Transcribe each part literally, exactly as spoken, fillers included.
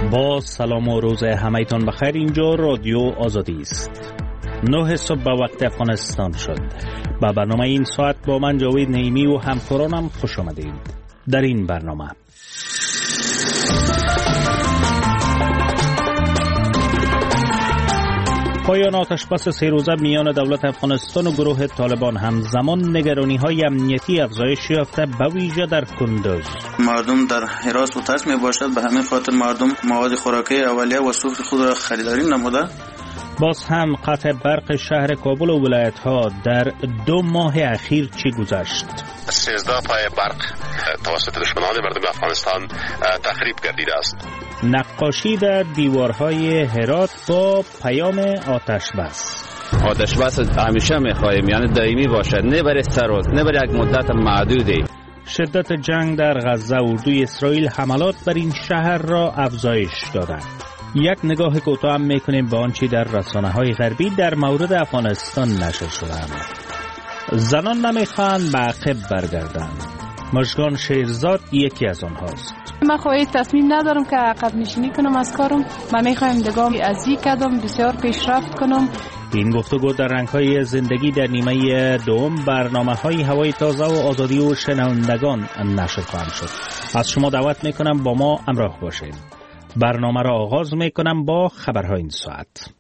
با سلام و روز همه‌تان بخیر. اینجا رادیو آزادی است. نه صبح به وقت افغانستان شد. با برنامه این ساعت با من جاوید نعیمی و همکارانم خوش آمدید. در این برنامه پایان آتشبس سه روزه میان دولت افغانستان و گروه طالبان همزمان نگرانی‌های امنیتی افزایش یافته به ویژه در کندوز. مردم در حراس و ترس میباشد، به همین خاطر مردم مواد خوراکی اولیه و سوخت خود را خریداری نموده. باز هم قطع برق شهر کابل و ولایت‌ها در دو ماه اخیر چی گذشت؟ سیزده پای برق توسط دشمنان مردم افغانستان تخریب گردیده است. نقاشی در دیوارهای هرات با پیام آتش بس. آتش بس همیشه می‌خواهیم، یعنی دائمی باشد، نه برای سه روز، نه برای یک مدت معدودی. شدت جنگ در غزه، اردوی اسرائیل حملات بر این شهر را افزایش دادند. یک نگاه کوتاه هم میکنیم به آنچه در رسانه‌های غربی در مورد افغانستان نشر شده است. زنان نمیخواهند به عقب برگردند. مژگان شیرزاد یکی از آنهاست. من خواهی تصمیم ندارم که عقب نشینی کنم از کارم. من میخوایم دگام از یک قدم بسیار پیشرفت کنم. این گفتگو در رنگ‌های زندگی در نیمه دوم برنامه‌های هوای تازه و آزادی و شنوندگان نشر خواهند شد. از شما دعوت میکنم با ما همراه باشید. برنامه را آغاز میکنم با خبرهای این ساعت.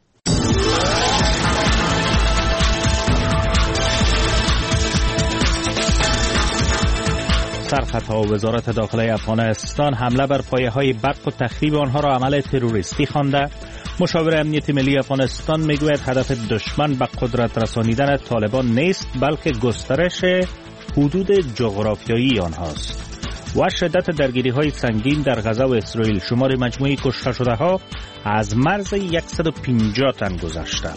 سرخطها وزارت داخلی افغانستان حمله بر پایه‌های برق و تخریب آنها را عمل تروریستی خوانده. مشاور امنیت ملی افغانستان میگوید هدف دشمن به قدرت رسانیدن طالبان نیست، بلکه گسترش حدود جغرافیایی آنهاست. و شدت درگیری‌های سنگین در غزه و اسرائیل، شمار مجموعی کشته شده‌ها از مرز صد و پنجاه تن گذشته.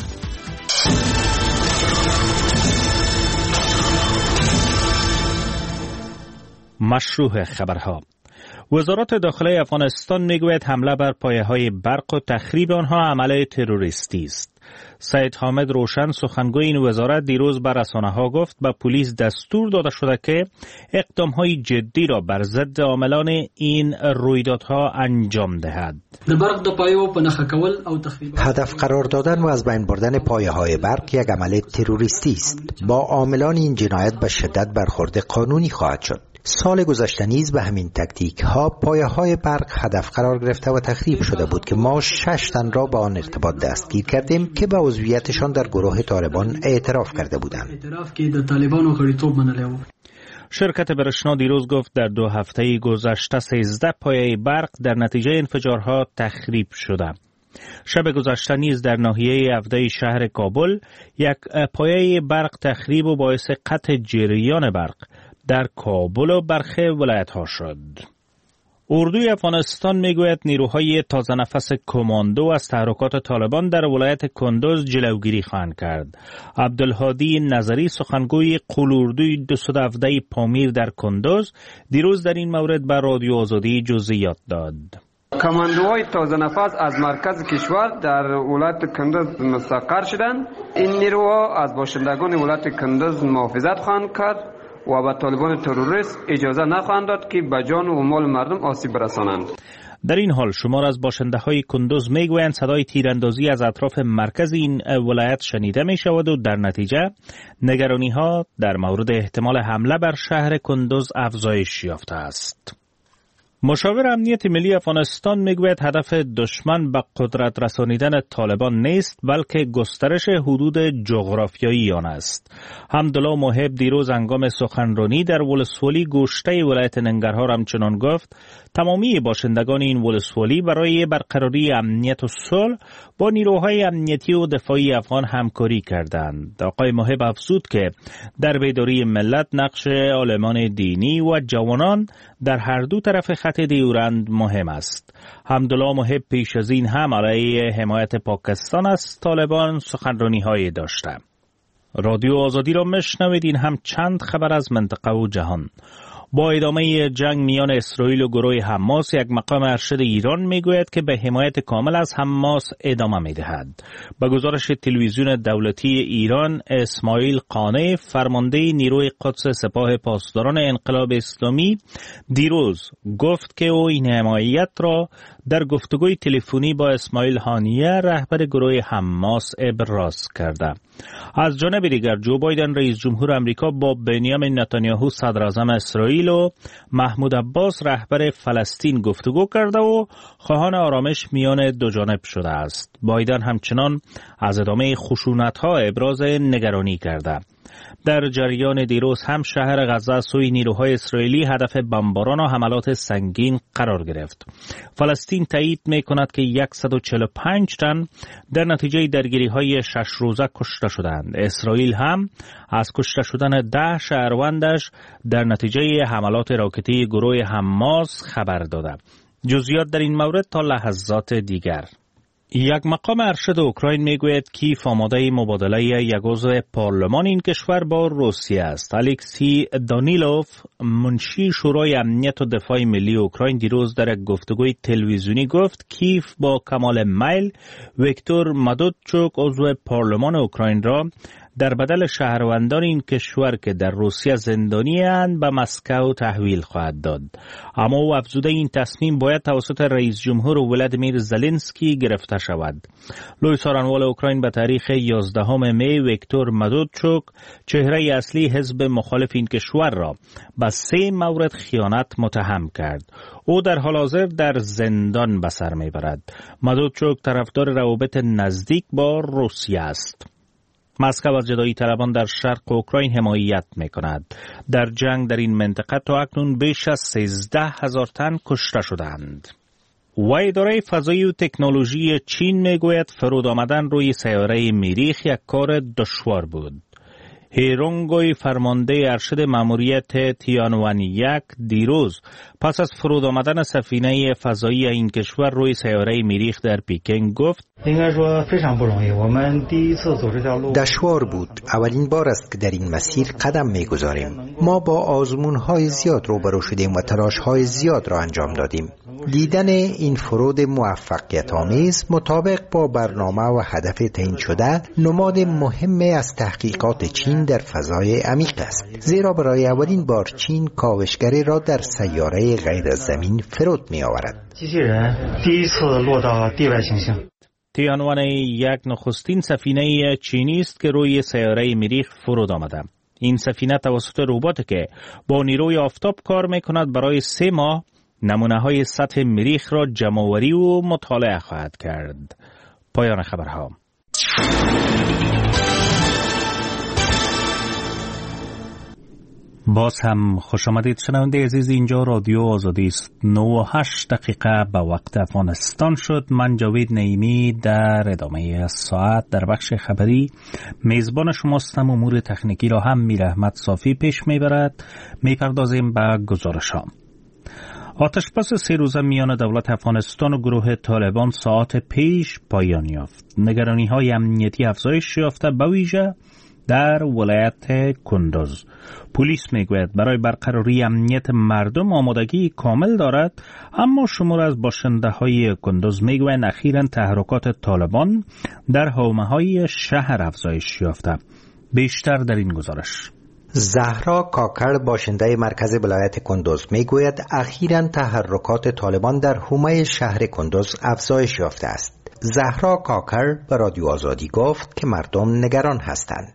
مشروع خبرها. وزارت داخلی افغانستان میگوید حمله بر پایه‌های برق و تخریب آنها عمل تروریستی است. سید حامد روشن سخنگوی این وزارت دیروز بر رسانه‌ها گفت به پلیس دستور داده شده که اقدام‌های جدی را بر ضد عاملان این رویدادها انجام دهد. هدف قرار دادن و از بین بردن پایه‌های برق یک عمل تروریستی است. با عاملان این جنایت به شدت برخورد قانونی خواهد شد. سال گذشته نیز به همین تکتیک ها پایه های برق هدف قرار گرفته و تخریب شده بود که ما شش تن را به آن ارتباط دستگیر کردیم که به عضویتشان در گروه طالبان اعتراف کرده بودند. شرکت برشنا دیروز گفت در دو هفته گذشته سیزده پایه برق در نتیجه انفجارها تخریب شده. شب گذشته نیز در ناحیه افدای شهر کابل یک پایه برق تخریب و باعث قطع جریان برق در کابل و برخی ولایت‌ها شد. اردوی افغانستان میگوید نیروهای تازه نفس کماندو از تحرکات طالبان در ولایت کندوز جلوگیری خواهند کرد. عبدالهادی نظری سخنگوی قول اردوی دویست و هفده پامیر در کندوز دیروز در این مورد به رادیو آزادی جزئیات داد. کماندوهای تازه نفس از مرکز کشور در ولایت کندوز مستقر شدند. این نیروها از باشندگان ولایت کندوز محافظت خواهند کرد و به طالبان تروریست اجازه نخواهند داد که به جان و مال مردم آسیب برسانند. در این حال شمار از باشنده های کندوز میگویند صدای تیراندازی از اطراف مرکز این ولایت شنیده می شود و در نتیجه نگرانی ها در مورد احتمال حمله بر شهر کندوز افزایش یافته است. مشاور امنیت ملی افغانستان میگوید هدف دشمن به قدرت رسانیدن طالبان نیست، بلکه گسترش حدود جغرافیایی آن است. حمدالله محب دیروز هنگام سخنرانی در ولسوالی گوشته ولایت ننگرهار همچنان گفت تمامی باشندگان این ولسوالی برای برقراری امنیت و صلح با نیروهای امنیتی و دفاعی افغان همکاری کردند. آقای محب افزود که در بیداری ملت نقش عالمان دینی و جوانان در هر دو طرف خط دیورند مهم است. حمدالله محب پیش از این هم علیه حمایت پاکستان از طالبان سخنرانی های داشته. رادیو آزادی را مشنوید. این هم چند خبر از منطقه و جهان. با ادامه جنگ میان اسرائیل و گروه حماس، یک مقام ارشد ایران میگوید که به حمایت کامل از حماس ادامه میدهد. به گزارش تلویزیون دولتی ایران، اسماعیل قانع، فرمانده نیروی قدس سپاه پاسداران انقلاب اسلامی، دیروز گفت که او این حمایت را در گفتگوی تلفنی با اسماعیل هانیه رهبر گروه حماس ابراز کرده. از جانب دیگر جو بایدن رئیس جمهور امریکا با بنیامین نتانیاهو صدر اعظم اسرائیل و محمود عباس رهبر فلسطین گفتگو کرده و خواهان آرامش میان دو جانب شده است. بایدن همچنان از ادامه خشونت‌ها ابراز نگرانی کرده. در جریان دیروز هم شهر غزه سوی نیروهای اسرائیلی هدف بمباران و حملات سنگین قرار گرفت. فلسطین تایید می کند که صد و چهل و پنج تن در نتیجه درگیری‌های شش روزه کشته شدند. اسرائیل هم از کشته شدن ده شهروندش در نتیجه حملات راکتی گروه حماس خبر داده. جزئیات در این مورد تا لحظات دیگر. یک مقام ارشد اوکراین میگوید کیف آماده مبادله یک عضو پارلمان این کشور با روسیه است. الکسی دانیلوف، منشی شورای امنیت و دفاع ملی اوکراین، دیروز در یک گفتگوی تلویزیونی گفت کیف با کمال میل ویکتور مادودچوک عضو پارلمان اوکراین را در بدل شهروندان این کشور که در روسیه زندانی اند به مسکو تحویل خواهد داد. اما او افزوده این تصمیم باید توسط رئیس جمهور ولادیمیر زلنسکی گرفته شود. لوی سارنوال اوکراین به تاریخ یازدهم می ویکتور مادودچوک، چهره اصلی حزب مخالف این کشور را به سه مورد خیانت متهم کرد. او در حال حاضر در زندان به سر میبرد. مادودچوک طرفدار روابط نزدیک با روسیه است. مسکو از جدایی طلبان در شرق اوکراین حمایت می کند. در جنگ در این منطقه تا اکنون بیش از سیزده هزار تن کشته شدند. و اداره فضایی و تکنولوژی چین می گوید فرود آمدن روی سیاره مریخ یک کار دشوار بود. هیرونگوی فرمانده ارشد ماموریت تیانوان یک دیروز پس از فرود آمدن سفینه فضایی این کشور روی سیاره مریخ در پکین گفت دشوار بود. اولین بار است که در این مسیر قدم می‌گذاریم. ما با آزمون‌های زیاد روبرو شدیم و تلاش‌های زیاد را انجام دادیم. دیدن این فرود موفقیت آمیز مطابق با برنامه و هدف تعیین شده نماد مهمی از تحقیقات چین در فضای عمیق است، زیرا برای اولین بار چین کاوشگری را در سیاره غیر از زمین فرود می آورد. تیانوان یک نخستین سفینه چینی است که روی سیاره مریخ فرود آمده. این سفینه توسط ربات که با نیروی آفتاب کار می کند برای سه ماه نمونه های سطح مریخ را جمع‌آوری و مطالعه خواهد کرد. پایان خبرها. باز هم خوش آمدید شنونده عزیز، اینجا رادیو آزادی است. نه و هشت دقیقه به وقت افغانستان شد. من جاوید نعیمی در ادامه ساعت در بخش خبری میزبان شماستم. امور تکنیکی را هم میر احمد صافی پیش میبرد. میپردازیم به گزارش‌ها. آتشبس سه روزه میان دولت افغانستان و گروه طالبان ساعت پیش پایان یافت. نگرانی‌های امنیتی افزایش یافته به ویژه در ولایت کندوز. پلیس میگوید برای برقراری امنیت مردم آمادگی کامل دارد، اما شمار از باشنده‌های کندوز میگویند اخیراً تحرکات طالبان در حومه‌های شهر افزایش یافته. بیشتر در این گزارش. زهرا کاکر باشنده مرکز ولایت کندوز میگوید اخیراً تحرکات طالبان در حومه شهر کندوز افزایش یافته است. زهرا کاکر به رادیو آزادی گفت که مردم نگران هستند.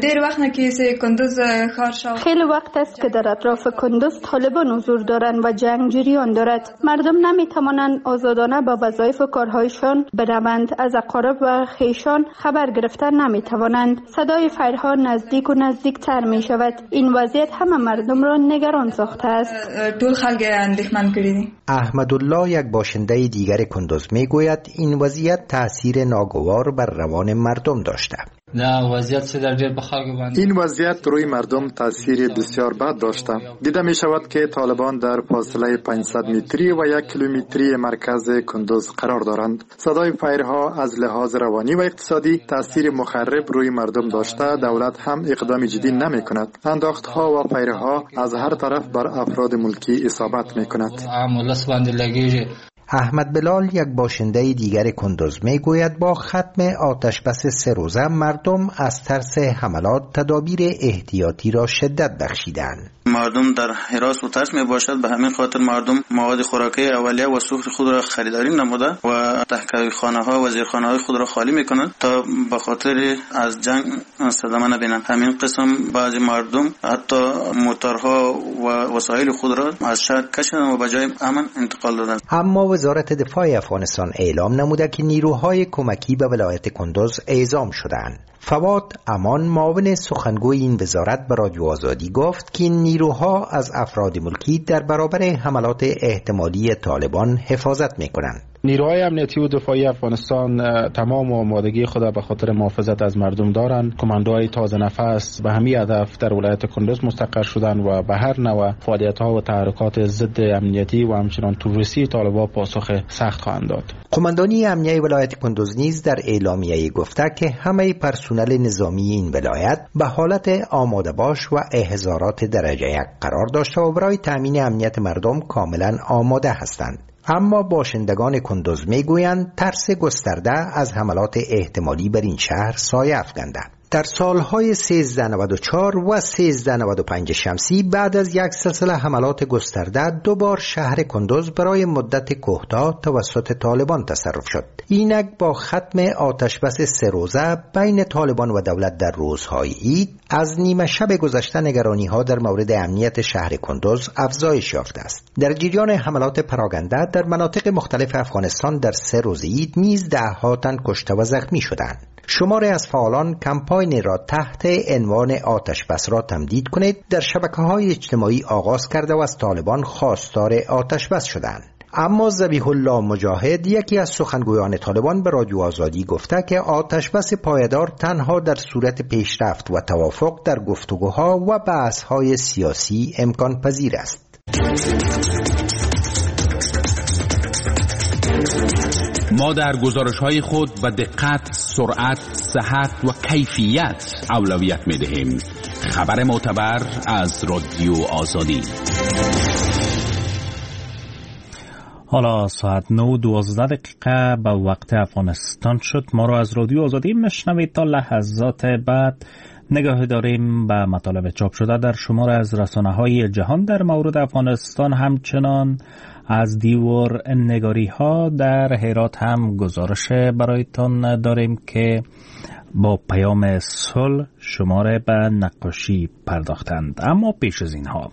خیلی وقت است که در اطراف کندوز طالبان حضور دارند و جنگ جریان دارد. مردم نمی توانند آزادانه با وظایف و کارهایشان بروند. از اقارب و خویشان خبر گرفتن نمی توانند. صدای فایرها نزدیک و نزدیک تر می شود. این وضعیت همه مردم را نگران ساخته است. احمدالله یک باشنده دیگر کندوز می گوید این وضعیت تأثیر ناگوار بر روان مردم داشته. این وضعیت روی مردم تاثیر بسیار بد داشته. دیده می شود که طالبان در فاصله پانصد متری و یک کیلومتری مرکز کندوز قرار دارند. صدای فایرها از لحاظ روانی و اقتصادی تاثیر مخرب روی مردم داشته. دولت هم اقدام جدی نمی کند. انداختها و فایرها از هر طرف بر افراد ملکی اصابت می کند. احمد بلال یک باشنده دیگر کندوز می گوید با ختم آتش بس سه روزه مردم از ترس حملات تدابیر احتیاطی را شدت بخشیدند. مردم در حراس و ترس می باشد. به همین خاطر مردم مواد خوراکی اولیه و سوخت خود را خریداری نموده و تحقیق خانه ها و زیرخانه های خود را خالی می کنند تا به خاطر از جنگ صدمه نبینند. همین قسم بعضی مردم حتی موتورها و وسایل خود را از شهر کشیدند و به جای امن انتقال دادند. اما وزارت دفاع افغانستان اعلام نموده که نیروهای کمکی به ولایت کندوز اعزام شدند. فواد امان معاون سخنگوی این وزارت به رادیو آزادی گفت که این نیروها از افراد ملکی در برابر حملات احتمالی طالبان حفاظت می‌کنند. نیروهای امنیتی و دفاعی افغانستان تمام آمادگی خود به خاطر محافظت از مردم دارند. کماندوهای تازه نفس به همین هدف در ولایت کندوز مستقر شدند و به هر نوع فعالیت‌ها و تحرکات ضد امنیتی و همچنان تروریستی طالبان پاسخ سخت خواهند داد. قماندانی امنیه ولایت کندوز نیز در اعلامیه گفته که همه پرسنل نظامی این ولایت به حالت آماده باش و احضارات درجه یک قرار داشته و برای تامین امنیت مردم کاملا آماده هستند. اما باشندگان کندوز میگویند ترس گسترده از حملات احتمالی بر این شهر سایه افکنده. در سالهای سیزده نود و چهار و سیزده نود و پنج شمسی بعد از یک سلسله حملات گسترده دوبار شهر کندوز برای مدت کوتاه توسط طالبان تصرف شد. اینک با ختم آتش بس سه روزه بین طالبان و دولت در روزهای عید از نیمه شب گذشته نگرانی ها در مورد امنیت شهر کندوز افزایش یافته است. در جریان حملات پراگنده در مناطق مختلف افغانستان در سه روز عید نیز دهها تن کشته و زخمی شدند. شماری از فعالان کمپاین را تحت عنوان آتش بس را تمدید کنید در شبکه‌های اجتماعی آغاز کرده و از طالبان خواستار آتش بس شدند. اما ذبیح الله مجاهد یکی از سخنگویان طالبان به رادیو آزادی گفته که آتش بس پایدار تنها در صورت پیشرفت و توافق در گفتگوها و بحث‌های سیاسی امکان پذیر است. ما در گزارش‌های خود به دقت، سرعت، صحت و کیفیت اولویت می‌دهیم. خبر معتبر از رادیو آزادی. حالا ساعت نه دوازده دقیقه به وقت افغانستان شد. ما را از رادیو آزادی میشنوید. تا لحظات بعد نگاه داریم به مطالب چاپ شده در شمار از رسانه‌های جهان در مورد افغانستان. همچنان از دیور نگاری ها در هرات هم گزارش برایتان داریم که با پیام صلح شماره به نقاشی پرداختند. اما پیش از اینها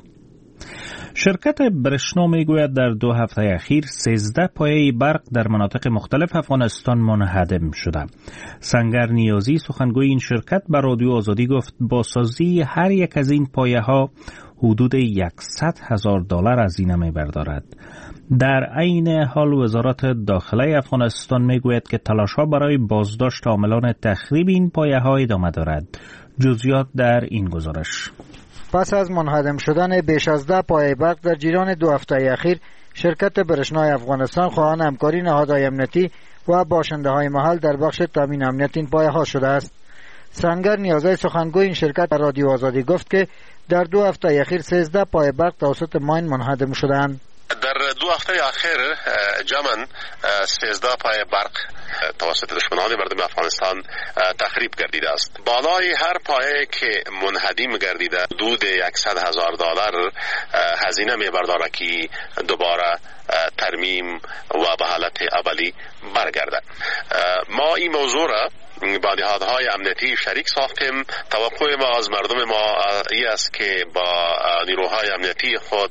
شرکت برشنا میگوید در دو هفته اخیر سیزده پایه برق در مناطق مختلف افغانستان منهدم شده. سنگر نیازی سخنگوی این شرکت به رادیو آزادی گفت بازسازی هر یک از این پایه ها حدود صد هزار دلار هزینه می‌بردارد. در عین حال وزارت داخله افغانستان میگوید که تلاش‌ها برای بازداشت عاملان تخریب این پایه‌ها ادامه دارد. جزئیات در این گزارش. پس از منهدم شدن بیش از ده پایه برق در جریان دو هفته اخیر، شرکت برشنای افغانستان خواهان همکاری نهادهای امنیتی و باشنده‌های محل در بخش تامین امنیت این پایه‌ها شده است. سنگر نیازی سخنگوی این شرکت در رادیو آزادی گفت که در دو هفته اخیر سیزده پایه برق توسط ماین منهدم شدند. در دو هفته اخیر جمعاً سیزده پایه برق توسط دشمنان مردم افغانستان تخریب گردیده است. بالای هر پایه که منهدم گردیده حدود صد هزار دلار هزینه می‌برداره که دوباره ترمیم و به حالت اولی برگرده. ما این موضوع را با نهادهای امنیتی شریک ساختیم. توقع ما از مردم ما این است که با نیروهای امنیتی خود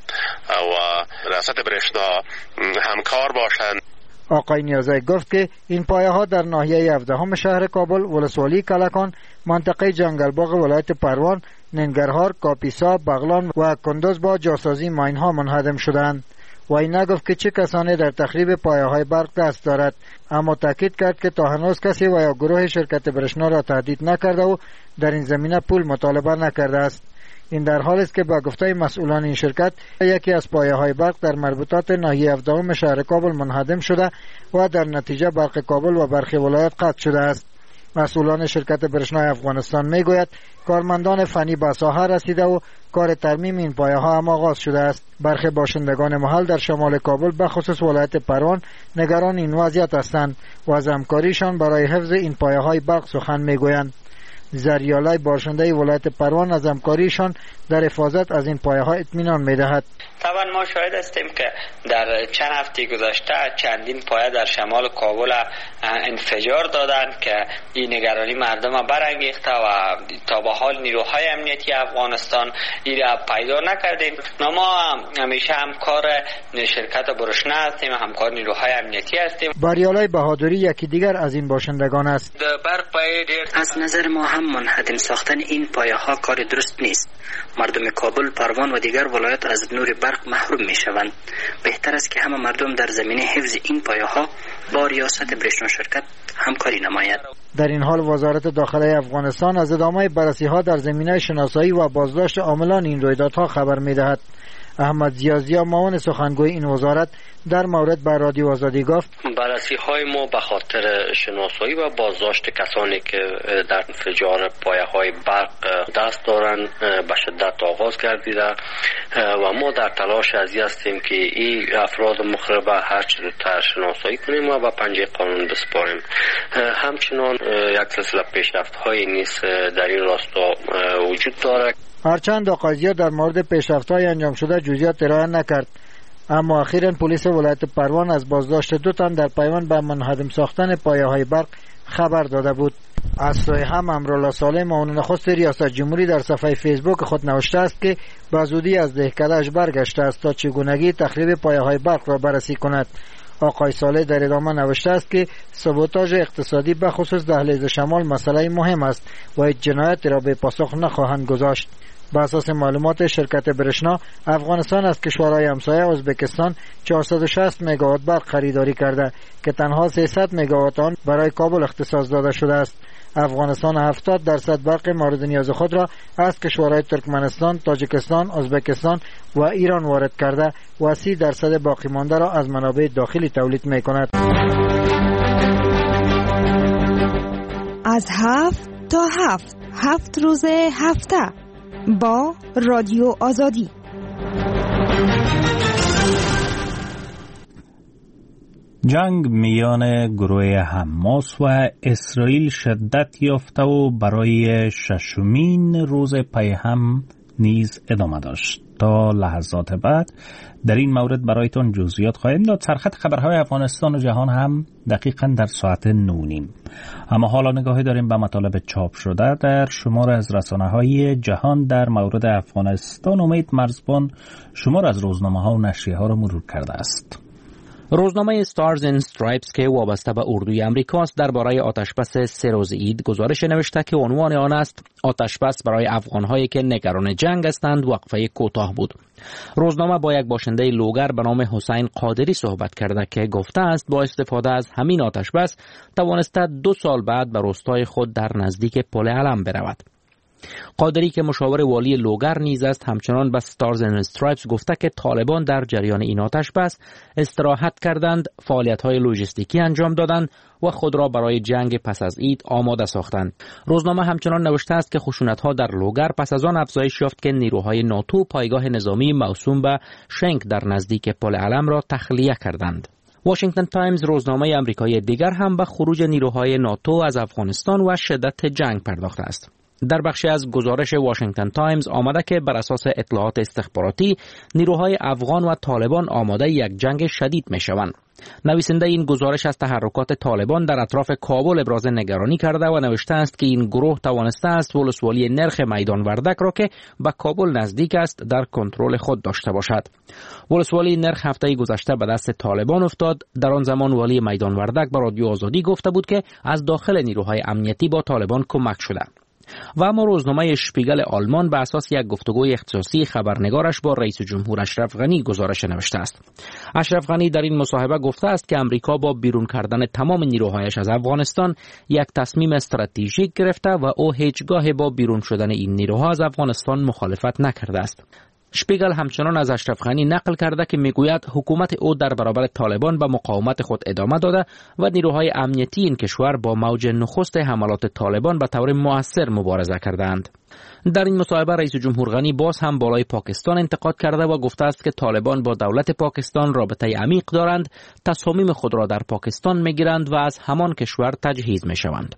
و ریاست برشنا همکار باشند. آقای نیازی گفت که این پایه ها در ناحیه هفدهم شهر کابل، ولسوالی کلکان، منطقه جنگلباغ ولایت پروان، ننگرهار، کاپیسا، بغلان و کندوز با جاسازی ماین ها منهدم شدند. و این نگفت که چه کسانی در تخریب پایه های برق دست دارد، اما تاکید کرد که تا هنوز کسی و یا گروه شرکت برشنا را تهدید نکرده و در این زمینه پول مطالبه نکرده است. این در حالی است که با گفته مسئولان این شرکت یکی از پایه های برق در مربوطات ناحیه هفدهم شهر کابل منهدم شده و در نتیجه برق کابل و برخی ولایت قطع شده است. مسئولان شرکت برشنای افغانستان میگوید کارمندان فنی به ساحه رسیده و کار ترمیم این پایه ها هم آغاز شده است. برخی باشندگان محل در شمال کابل به خصوص ولایت پروان نگران این وضعیت هستند و از همکاریشان برای حفظ این پایه های برق سخن میگویند. زریالای باشنده ولایت پروان از همکاریشان در حفاظت از این پایه ها اطمینان می‌دهد. طبعا ما شاهد هستیم که در چند هفته گذشته چندین پایه در شمال کابل انفجار دادند که این نگرانی مردم برانگیخته و تا به حال نیروهای امنیتی افغانستان این را پیدا نکردیم. ما همیشه همکار شرکت برشنه هستیم، همکار نیروهای امنیتی هستیم. باریالای بهادری یکی دیگر از این باشندگان است. برق پایه دیر از نظر ما هم منهدم ساختن این پایه ها کار درست نیست. مردم کابل، پروان و دیگر ولایات از نور برق محروم می شوند. بهتر است که همه مردم در زمینه حفظ این پایه ها با ریاست برشنا شرکت همکاری نماید. در این حال وزارت داخله افغانستان از ادامه بررسی ها در زمینه شناسایی و بازداشت عاملان این رویدادها خبر می دهد. احمد زیازیا معاون سخنگوی این وزارت در مورد بر رادیو آزادی گفت بررسی های ما به خاطر شناسایی و بازداشت کسانی که در انفجار پایه های برق دست دارند به شدت آغاز گردیده و ما در تلاش ازی هستیم که این افراد مخرب هر چه زودتر شناسایی کنیم و به پنجه قانون بسپاریم. همچنان یک سلسله پیشرفت های نیز در این راستا وجود دارد. هرچند آقازیا در مورد پیشرفت‌های انجام شده جزئیات ارائه نکرد، اما اخیراً پلیس ولایت پروان از بازداشت دو تن در پیوند به منهدم ساختن پایه‌های برق خبر داده بود. از سوی هم امرالله صالح معاون نخست ریاست جمهوری در صفحه فیسبوک خود نوشته است که به زودی از دهکده‌اش برگشته است تا چگونگی تخریب پایه‌های برق را بررسی کند. آقای صالح در ادامه نوشته است که سابوتاژ اقتصادی به خصوص دهلیز شمال مسئله مهم است و هیچ جنایتی را به پاسخ نخواهند گذاشت. بر اساس معلومات شرکت برشنا، افغانستان از کشورهای همسایه ازبکستان چهارصد و شصت مگاوات برق خریداری کرده که تنها سیصد مگاوات آن برای کابل اختصاص داده شده است. افغانستان هفتاد درصد برق مورد نیاز خود را از کشورهای ترکمنستان، تاجیکستان، ازبکستان و ایران وارد کرده و سی درصد باقی مانده را از منابع داخلی تولید می کند. از هفت تا هفت هفت روز هفته با رادیو آزادی. جنگ میان گروه حماس و اسرائیل شدت یافته و برای ششمین روز پی هم نیز ادامه داشت. تا لحظات بعد در این مورد برایتان جزئیات خواهیم داد. سرخط خبرهای افغانستان و جهان هم دقیقاً در ساعت نونیم. اما حالا نگاهی داریم به مطالب چاپ شده در شمار از رسانه‌های جهان در مورد افغانستان. امید مرزبان شمار از روزنامه‌ها و نشریه‌ها را مرور کرده است. روزنامه استارز اند استرایپس که وابسته به اردوی امریکاست درباره آتشبس سه روز عید گزارش نوشته که عنوان آن است آتشبس برای افغان‌هایی که نگران جنگ هستند وقفه کوتاه بود. روزنامه با یک باشنده لوگر به نام حسین قادری صحبت کرده که گفته است با استفاده از همین آتشبس توانسته دو سال بعد به روستای خود در نزدیک پل علم برود. قادری که مشاور والی لوگر نیز است همچنان به استارز اند استرایپس گفته که طالبان در جریان این آتشبس استراحت کردند، فعالیت‌های لوجستیکی انجام دادند و خود را برای جنگ پس از عید آماده ساختند. روزنامه همچنان نوشته است که خشونت‌ها در لوگر پس از آن افزایش یافت که نیروهای ناتو پایگاه نظامی موسوم به شنک در نزدیک پل علم را تخلیه کردند. واشنگتن تایمز روزنامه آمریکایی دیگر هم به خروج نیروهای ناتو از افغانستان و شدت جنگ پرداخته است. در بخشی از گزارش واشنگتن تایمز آمده که بر اساس اطلاعات استخباراتی نیروهای افغان و طالبان آماده یک جنگ شدید می شوند. نویسنده این گزارش از تحرکات طالبان در اطراف کابل ابراز نگرانی کرده و نوشته است که این گروه توانسته است ولسوالی نرخ میدان وردک را که به کابل نزدیک است در کنترل خود داشته باشد. ولسوالی نرخ هفته گذشته به دست طالبان افتاد. در آن زمان والی میدان وردک به رادیو آزادی گفته بود که از داخل نیروهای امنیتی با طالبان کمک شده. و اما روزنامه شپیگل آلمان به اساس یک گفتگوی اختصاصی خبرنگارش با رئیس جمهور اشرف غنی گزارش نوشته است. اشرف غنی در این مصاحبه گفته است که امریکا با بیرون کردن تمام نیروهایش از افغانستان یک تصمیم استراتژیک گرفته و او هیچگاه با بیرون شدن این نیروها از افغانستان مخالفت نکرده است. شپیگل همچنان از اشرف غنی نقل کرده که میگوید حکومت او در برابر طالبان به مقاومت خود ادامه داده و نیروهای امنیتی این کشور با موج نخست حملات طالبان به طور مؤثر مبارزه کردند. در این مصاحبه رئیس جمهور غنی باز هم بالای پاکستان انتقاد کرده و گفته است که طالبان با دولت پاکستان رابطه عمیق دارند، تصامیم خود را در پاکستان میگیرند و از همان کشور تجهیز میشوند.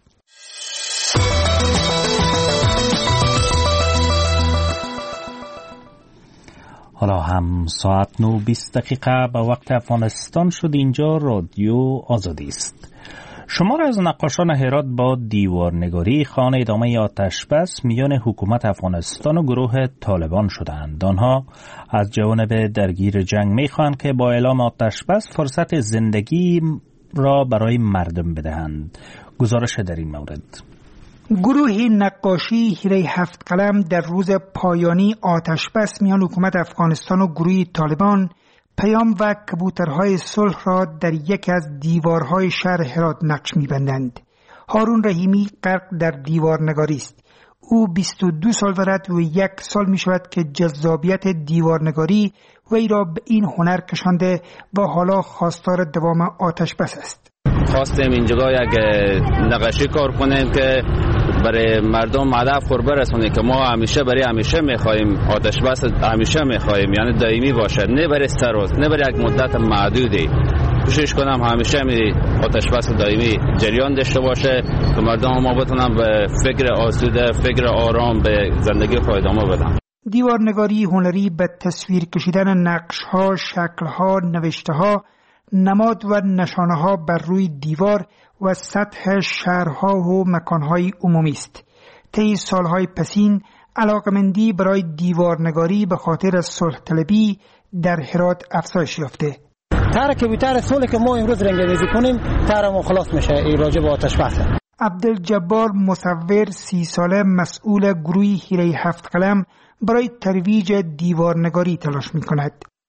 حالا هم ساعت نو بیست دقیقه به وقت افغانستان شد. اینجا رادیو آزادی است. شمار از نقاشان هرات با دیوارنگاری خوان ادامه آتش بس میان حکومت افغانستان و گروه طالبان شدند. آنها از جوانب درگیر جنگ میخواهند که با اعلام آتش بس فرصت زندگی را برای مردم بدهند. گزارش در این مورد. گروه نقاشی هیره هفت قلم در روز پایانی آتش بس میان حکومت افغانستان و گروه طالبان پیام و کبوترهای صلح را در یکی از دیوارهای شهر هرات نقش می‌بندند. هارون رحیمی غرق در دیوارنگاری است. او بیست و دو سال دارد و یک سال می شود که جذابیت دیوارنگاری وی را به این هنر کشانده و حالا خواستار دوام آتش بس است. خواستیم اینجا یک نقاشی کار کنیم که برای مردم هدف خور برسونه که ما همیشه برای همیشه میخوایم آتش بس همیشه میخوایم، یعنی دائمی باشه، نه برای سر روز، نه برای یک مدت محدودی. کوشش کنم همیشه می آتش بس دائمی جریان داشته باشه که مردم ما بتونن به فکر آسوده، فکر آرام به زندگی خود ادامه بدن. دیوارنگاری هنری به تصویر کشیدن نقش‌ها، شکل‌ها، نوشته‌ها، نماد و نشانه‌ها بر روی دیوار و سطح شهرها و مکانهای عمومی است. طی سالهای پسین علاقمندی برای دیوارنگاری به خاطر صلح طلبی در هرات افزایش یافته. تر کبوتر صلح که ما امروز رنگ‌ریزی کنیم تر ما خلاص میشه این راجع به آتش بس. عبدالجبار مصور سی ساله مسئول گروه هیره هفت قلم برای ترویج دیوارنگاری تلاش می‌کند.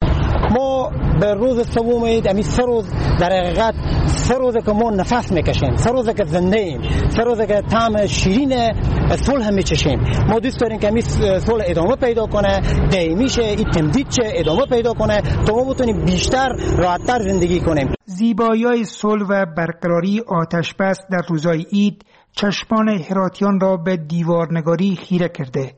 ما به روز سوم عید امی سه روز در حقیقت سه روزه که ما نفس میکشیم، سه روزه که زنده ایم، سه روزه که طعم شیرین صلح میچشیم. ما دوست داریم که امی صلح ادامه پیدا کنه، دائمی شه، این تمدید شه، ادامه پیدا کنه تا ما بتونیم بیشتر راحت‌تر زندگی کنیم. زیبایی‌های صلح و برقراری آتش بس در روزهای عید چشمان هراتیان را به دیوارنگاری خیره کرده.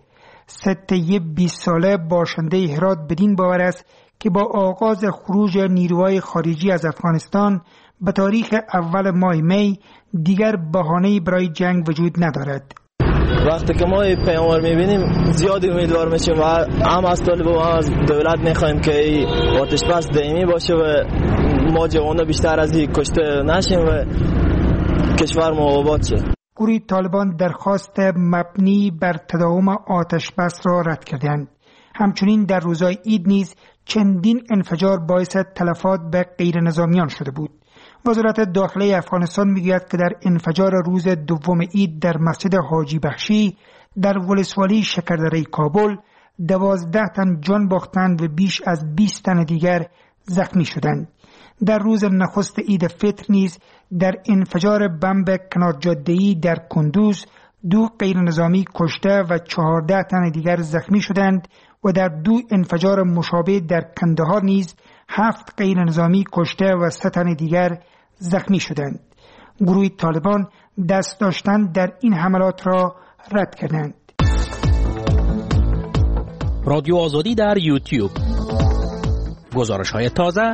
سته بیست ساله باشنده هرات بدین باور است که با آغاز خروج نیروهای خارجی از افغانستان به تاریخ اول ماه می دیگر بهانه‌ای برای جنگ وجود ندارد. وقتی که ما پیامبر می‌بینیم زیاد امیدوار میشیم و هم از طالب و هم از دولت می‌خوایم که آتش بس دائمی باشه و ما جوان‌ها بیشتر از این کشته نشیم و کشور ما آباد شه. گروه طالبان درخواست مبنی بر تداوم آتش بس را رد کردند. همچنین در روزهای عید نیز چندین انفجار باعث تلفات به غیر نظامیان شده بود. وزارت داخله افغانستان میگوید که در انفجار روز دوم عید در مسجد حاجی بخشی در ولسوالی شکردره کابل دوازده تن جان باختند و بیش از بیست تن دیگر زخمی شدند. در روز نخست عید فطر نیز در انفجار بمب کنار جاده‌ای در کندوز دو غیر نظامی کشته و چهارده تن دیگر زخمی شدند و در دو انفجار مشابه در کندهار نیز هفت غیر نظامی کشته و سه تن دیگر زخمی شدند. گروه طالبان دست داشتن در این حملات را رد کردند. رادیو آزادی در یوتیوب. گزارش های تازه.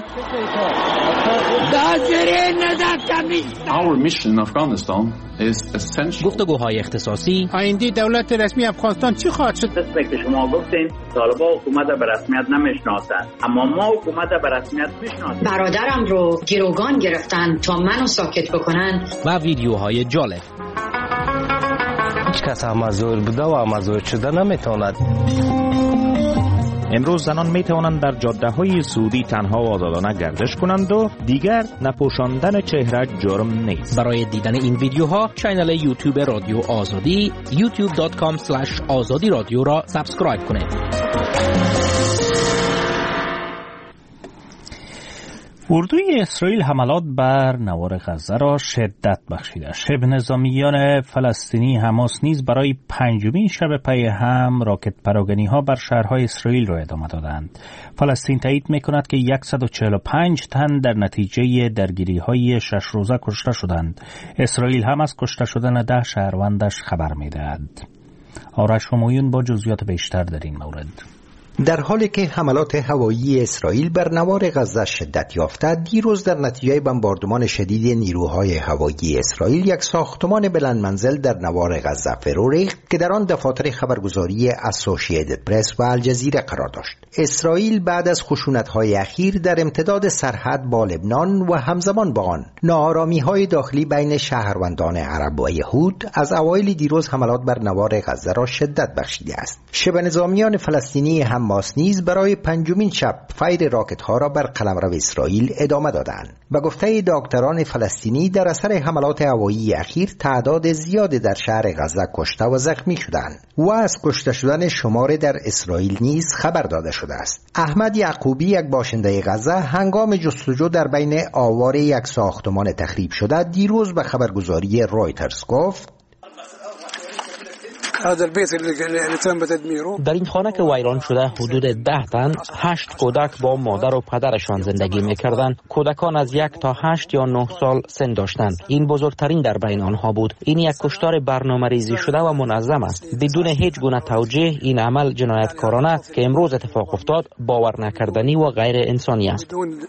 Our mission in Afghanistan is essential. گفتگوهای اختصاصی. آینده دولت رسمی افغانستان چی خواهد شد؟ مثل که شما گفتین طالبان حکومت به رسمیت نمیشناسند، اما ما حکومت به رسمیت میشناسیم. برادرم رو گروگان گرفتن تا منو ساکت بکنن. و ویدیوهای جالب. هیچ کس امازور بوده و امازور شده نمیتواند. امروز زنان می توانند در جاده های سعودی تنها و آزادانه گردش کنند و دیگر نپوشاندن چهره جرم نیست. برای دیدن این ویدیوها کانال یوتیوب رادیو آزادی یوتیوب دات کام اسلش آزادی رادیو را سابسکرایب کنید. اردوی اسرائیل حملات بر نوار غزه را شدت بخشیده. شبه نظامیان فلسطینی حماس نیز برای پنجمین شب پی هم راکت پراگنی ها بر شهرهای اسرائیل را ادامه دادند. فلسطین تایید میکند که صد و چهل و پنج تن در نتیجه درگیری های شش روزه کشته شدند. اسرائیل هم از کشته شدن ده شهروندش خبر میدهد. آرش همایون با جزئیات بیشتر در این مورد. در حالی که حملات هوایی اسرائیل بر نوار غزه شدت یافته، دیروز در نتیجه بمباردمان شدید نیروهای هوایی اسرائیل یک ساختمان بلند منزل در نوار غزه فرو ریخت که در آن دفاتر خبرگزاری اسوسییتد پرس و الجزیره قرار داشت. اسرائیل بعد از خشونت‌های اخیر در امتداد سرحد با لبنان و همزمان با آن ناآرامی‌های داخلی بین شهروندان عرب و یهود از اوایل دیروز حملات بر نوار غزه را شدت بخشیده است. شبه نظامیان فلسطینی حماس نیز برای پنجمین شب فیر راکت‌ها را بر قلمرو اسرائیل ادامه دادند. به گفته دکتران فلسطینی در اثر حملات هوایی اخیر تعداد زیادی در شهر غزه کشته و زخمی شدند و از کشته شدن شمار در اسرائیل نیز خبر داده شده است. احمد یعقوبی، یک باشنده غزه، هنگام جستجو در بین آوار یک ساختمان تخریب شده دیروز به خبرگزاری رویترز گفت: در این خانه که ویران شده حدود ده تن، هشت کودک با مادر و پدرشان زندگی می‌کردند. کودکان از یک تا هشت یا نه سال سن داشتند. این بزرگترین در بین آنها بود. این یک کشتار برنامه‌ریزی شده و منظم است. بدون هیچ گونه توجیه این عمل جنایتکارانه که امروز اتفاق افتاد باور نکردنی و غیر انسانی است.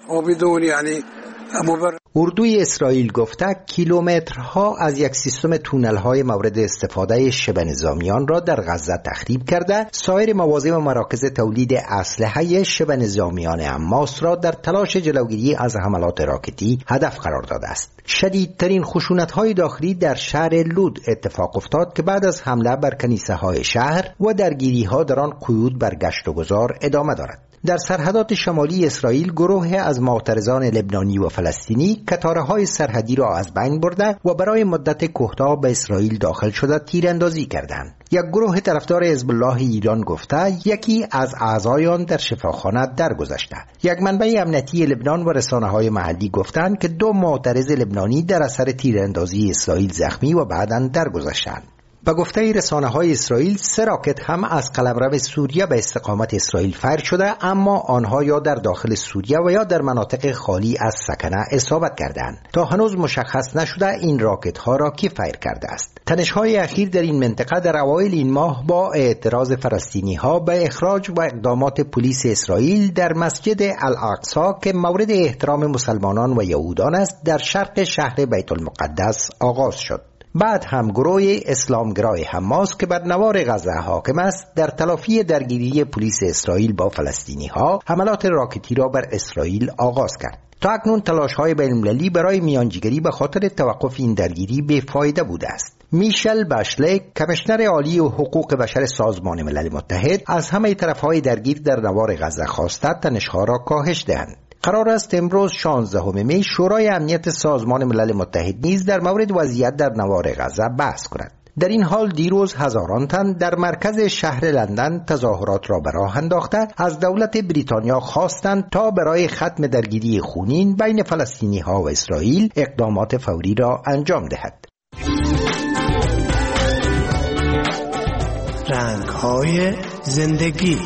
اردوی اسرائیل گفته کیلومترها از یک سیستم تونل‌های مورد استفاده شبه نظامیان را در غزه تخریب کرده، سایر مواضع و مراکز تولید اسلحه شبه نظامیان حماس را در تلاش جلوگیری از حملات راکتی هدف قرار داده است. شدیدترین خشونت‌های داخلی در شهر لود اتفاق افتاد که بعد از حمله بر کنیسه‌های شهر و درگیری‌ها در آن قیود بر گشت و گذار ادامه دارد. در سرحدات شمالی اسرائیل گروه از معترضان لبنانی و فلسطینی کتاره‌های سرحدی را از بین برده و برای مدت کوتاه به اسرائیل داخل شده تیراندازی کردند. یک گروه طرفدار حزب الله ایران گفته یکی از اعضای آن در شفاخانه درگذشته. یک منبع امنیتی لبنان و رسانه‌های محلی گفتند که دو معترض لبنانی در اثر تیراندازی اسرائیل زخمی و بعداً درگذشتند. به گفته رسانه‌های اسرائیل سه راکت هم از قلمرو سوریه به استقامت اسرائیل فیر شده، اما آنها یا در داخل سوریه و یا در مناطق خالی از سکنه اصابت کردند. تا هنوز مشخص نشده این راکت‌ها را کی فیر کرده است. تنش‌های اخیر در این منطقه در اوایل این ماه با اعتراض فلسطینی‌ها به اخراج و اقدامات پلیس اسرائیل در مسجد الاقصی که مورد احترام مسلمانان و یهودان است در شرق شهر بیت المقدس آغاز شد. بعد هم گروه اسلامگرای حماس که بر نوار غزه حاکم است در تلافی درگیری پلیس اسرائیل با فلسطینی ها حملات راکتی را بر اسرائیل آغاز کرد. تا اکنون تلاش‌های بین‌المللی برای میانجیگری به خاطر توقف این درگیری بی‌فایده بوده است. میشل باشله، کمیشنر عالی و حقوق بشر سازمان ملل متحد، از همه طرف‌های درگیر در نوار غزه خواسته تنش‌ها را کاهش دهند. قرار است امروز شانزدهم می شورای امنیت سازمان ملل متحد نیز در مورد وضعیت در نوار غزه بحث کند. در این حال دیروز هزاران تن در مرکز شهر لندن تظاهرات را به راه انداخته از دولت بریتانیا خواستند تا برای ختم درگیری خونین بین فلسطینی ها و اسرائیل اقدامات فوری را انجام دهد. رنگ های زندگی.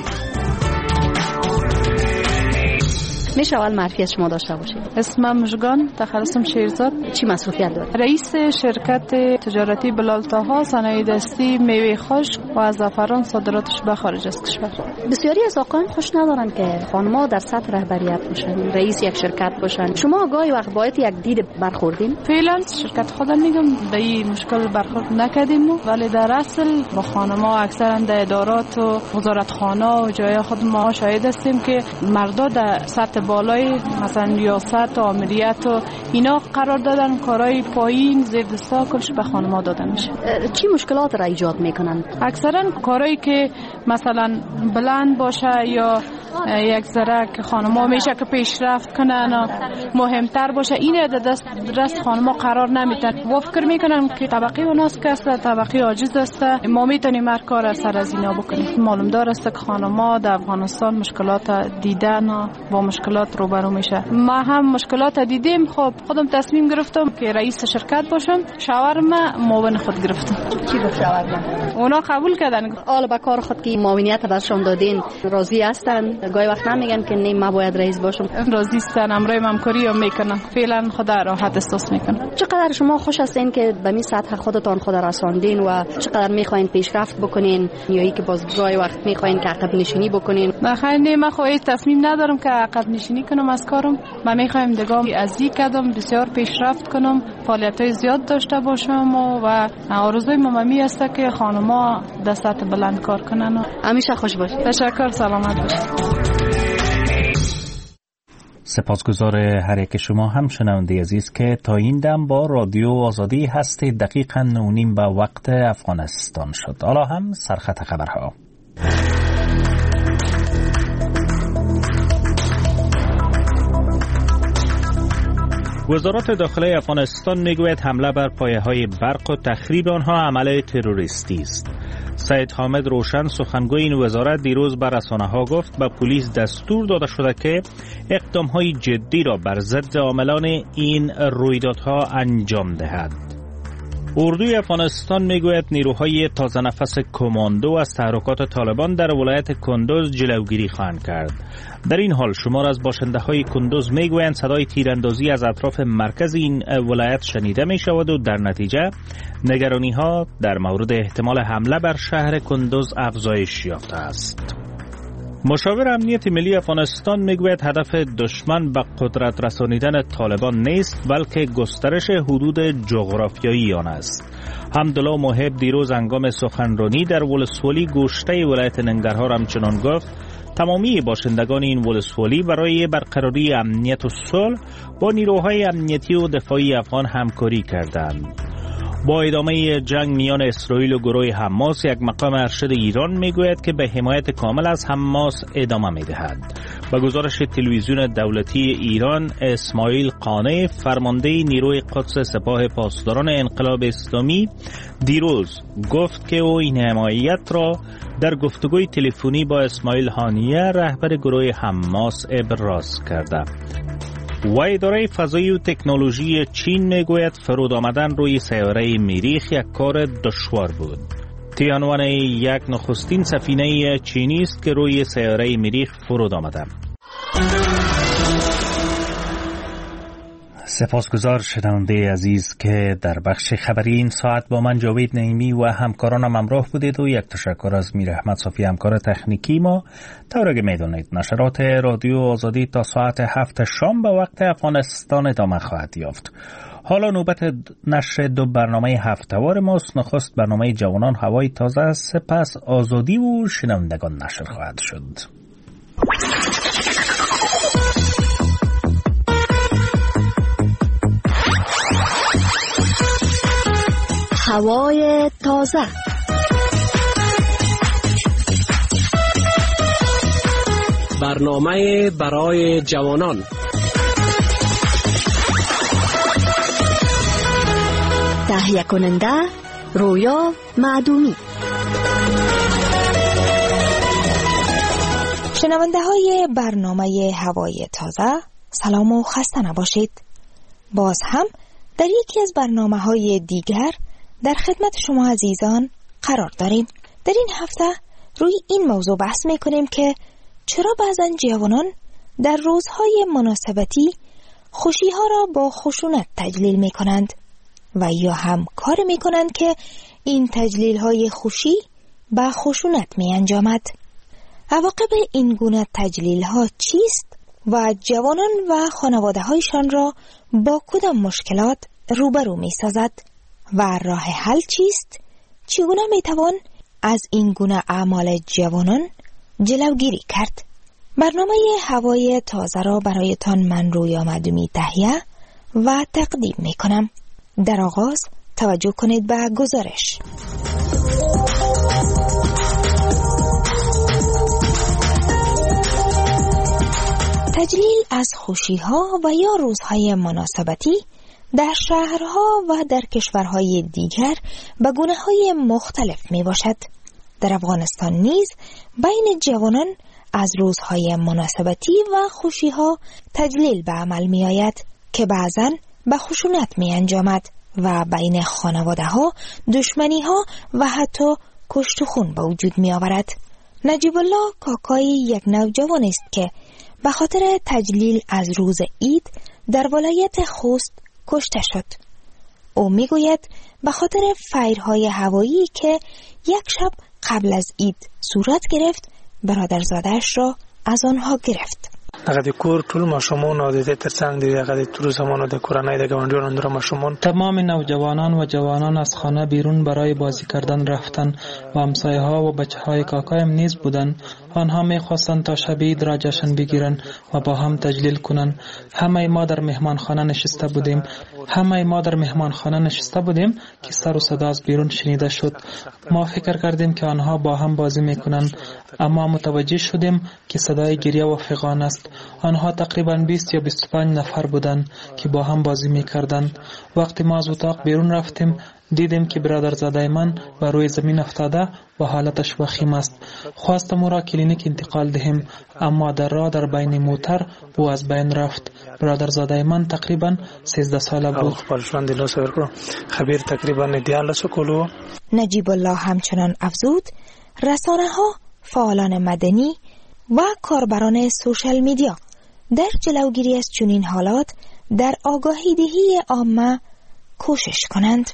میشه اول معرفی از شما داشته باشید؟ اسمم مژگان، تخصصم شیرزاد. چی مسئولیت دارید؟ رئیس شرکت تجارتی بلال طاها، صنایع دستی، میوه خشک و زعفران صادراتش به خارج از کشور. بسیاری از آقایان خوش ندارن که خانم‌ها در سطح رهبریت باشن، رئیس یک شرکت باشن. شما گاهی وقت باید یک دید برخوردین؟ فعلا شرکت خودم میگم به این مشکل برخورد نکردیم، ولی در اصل با خانم‌ها اکثرا در ادارات و وزارتخانه و جای خود ما شاهد هستیم که مردا در سطح بالای مثلا ریاست و آمریت و اینا قرار دادن، کارهای پایین زیر دستا کلش به خانم‌ها داده میشه. چی مشکلات را ایجاد میکنن؟ اکثرا کارهایی که مثلا بلند باشه یا یک ذره که خانم‌ها میشه که پیشرفت کنن و مهمتر باشه، این دست دست خانم‌ها قرار نمیدن و فکر میکنن که طبقه اوناست که است، طبقه عاجز است، ما میتونیم هر کار سر از اینا بکنیم. معلوم دار است که خانم‌ها در افغانستان مشکلات دیدن و با مشکلات روبرو میشه. ما هم مشکلات دیدیم. خب خودم تصمیم گرفتم که رئیس شرکت باشم. شاورما معاون خود گرفتم. چی گفت شاورما؟ اونا قبول کردن. حالا با کار خود که معاونیت برشان دادین راضی هستن؟ گاهی وقت نمیگن که نه ما باید رئیس باشم. راضی هستن، امرای همکاری هم میکنن، فعلا خدا راحت احساس میکنن. چقدر شما خوش هستین که به می سطح خودتان خود رساندین و چقدر میخواین پیشرفت بکنین یا ای که باز گاهی وقت میخواین که عقب نشینی بکنین؟ بخیر نه، من خو تصمیم ندارم که عقب نشینی کنم از کارم. من میخوایم دگام از این قدم بسیار پیشرفت کنم، فعالیت‌های زیاد داشته باشم و آرزوی مامی است که خانم‌ها در سطح بلند کار کنن. همیشه خوش باشید. تشکر، سلامت باشید. سپاسگزار هر یک شما هم شنونده عزیز که تا این دم با رادیو آزادی هستید. دقیقاً نه و نیم به وقت افغانستان شد. حالا هم سرخط خبرها. وزارت داخلی افغانستان میگوید حمله بر پایه‌های برق و تخریب آنها عمل تروریستی است. سید حامد روشن سخنگوی این وزارت دیروز بر رسانه‌ها گفت به پلیس دستور داده شده که اقدام‌های جدی را بر ضد عاملان این رویدادها انجام دهد. اردوی افغانستان میگوید نیروهای تازه نفس کماندو از تحرکات طالبان در ولایت کندوز جلوگیری خواهند کرد. در این حال شمار از باشنده های کندوز میگویند صدای تیراندازی از اطراف مرکز این ولایت شنیده می شود و در نتیجه نگرانی ها در مورد احتمال حمله بر شهر کندوز افزایش یافته است. مشاور امنیت ملی افغانستان میگوید هدف دشمن به قدرت رسانیدن طالبان نیست بلکه گسترش حدود جغرافیایی آن است. حمدالله محب دیروز هنگام سخنرانی در ولسوالی گوشته ولایت ننگرهار همچنان گفت تمامی باشندگان این ولسوالی برای برقراری امنیت و صلح با نیروهای امنیتی و دفاعی افغان همکاری کردند. با ادامه جنگ میان اسرائیل و گروه حماس، یک مقام ارشد ایران میگوید که به حمایت کامل از حماس ادامه میدهد. با گزارش تلویزیون دولتی ایران، اسماعیل قانع فرمانده نیروی قدس سپاه پاسداران انقلاب اسلامی دیروز گفت که او این حمایت را در گفتگوی تلفنی با اسماعیل هانیه رهبر گروه حماس ابراز کرده. و اداره فضایی و تکنولوژی چین میگوید فرود آمدن روی سیاره مریخ یک کار دشوار بود. تیانوان یک نخستین سفینه چینی است که روی سیاره مریخ فرود آمده. سپاسگزار شنونده عزیز که در بخش خبری این ساعت با من جاوید نعیمی و همکارانم همراه بودید و یک تشکر از میر احمد صافی همکار تکنیکی ما. طوری که میدونید نشرات رادیو آزادی تا ساعت هفت شام به وقت افغانستان ادامه خواهد یافت. حالا نوبت نشر دو برنامه هفته‌وار ماست. نخست برنامه جوانان هوای تازه، سپس آزادی و شنوندگان نشر خواهد شد. هوای تازه. برنامه برای جوانان. تهیه کننده رویا معدومی. شنونده های برنامه هوای تازه، سلام و خسته نباشید. باز هم در یکی از برنامه های دیگر در خدمت شما عزیزان قرار داریم. در این هفته روی این موضوع بحث میکنیم که چرا بعضن جوانان در روزهای مناسبتی خوشی ها را با خشونت تجلیل میکنند و یا هم کار میکنند که این تجلیل های خوشی با خشونت می انجامد. عواقب این گونه تجلیل ها چیست و جوانان و خانواده هایشان را با کدام مشکلات روبرو می سازد و راه حل چیست؟ چگونه می توان از این گونه اعمال جوانان جلوگیری کرد؟ برنامه هوای تازه را برایتان من رویا معدومی تهیه و تقدیم می کنم. در آغاز توجه کنید به گزارش. تجلیل از خوشی‌ها و یا روزهای مناسبتی در شهرها و در کشورهای دیگر به گونه‌های مختلف می باشد. در افغانستان نیز بین جوانان از روزهای مناسبتی و خوشی‌ها تجلیل به عمل می آید که بعضاً به خشونت می انجامد و بین خانواده ها دشمنی ها و حتی کشت و خون به وجود می آورد. نجیب الله کاکای یک نوجوان است که به خاطر تجلیل از روز عید در ولایت خوست کشته شد. او میگوید به خاطر فیرهای هوایی که یک شب قبل از عید صورت گرفت برادرزاده‌اش را از آنها گرفت. دغه کور ټول ماشومان او د ترڅنګ د دغه تر زمانو د کورنۍ د ګاونډیانو اندر ماشومان تمام نوجوانان و جوانان از خانه بیرون برای بازی کردن رفتند و همسایه ها و بچه های کاکایم نیز بودند. آنها میخواستند تا شب عید را جشن بگیرند و با هم تجلیل کنند. همه ما در مهمانخانه نشسته بودیم همه ما در مهمانخانه نشسته بودیم که سر و صدا از بیرون شنیده شد. ما فکر کردیم که آنها با هم بازی میکنند، اما متوجه شدیم که صدای گریه و فغان است. آنها تقریباً بیست یا بیست و پنج نفر بودند که با هم بازی میکردند. وقتی ما از اتاق بیرون رفتیم دیدیم که برادرزاده من بر روی زمین افتاده و حالتش وخیم است. خواستم او را کلینیک انتقال دهیم، اما در راه در بین موتر او از بین رفت. برادرزاده من تقریبا سیزده ساله بود. خبیر تقریبا دیالس کولو. نجیب الله همچنان افزود رسانه ها، فعالان مدنی و کاربران سوشل میدیا در جلوگیری از چنین حالات در آگاهی دهی عامه کوشش کنند.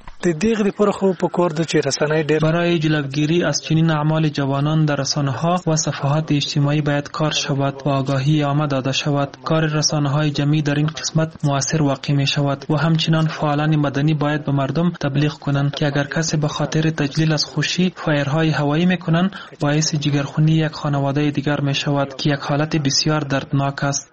برای جلوگیری از چنین اعمال جوانان در رسانه‌ها و صفحات اجتماعی باید کار شود و آگاهی عامه داده شود. کار رسانه‌های جمعی در این قسمت مؤثر واقع می شود و همچنان فعالان مدنی باید به مردم تبلیغ کنند که اگر کسی به خاطر تجلیل از خوشی فایرهای هوایی میکنند باعث جگرخونی یک خانواده دیگر می شود که یک حالت بسیار دردناک است.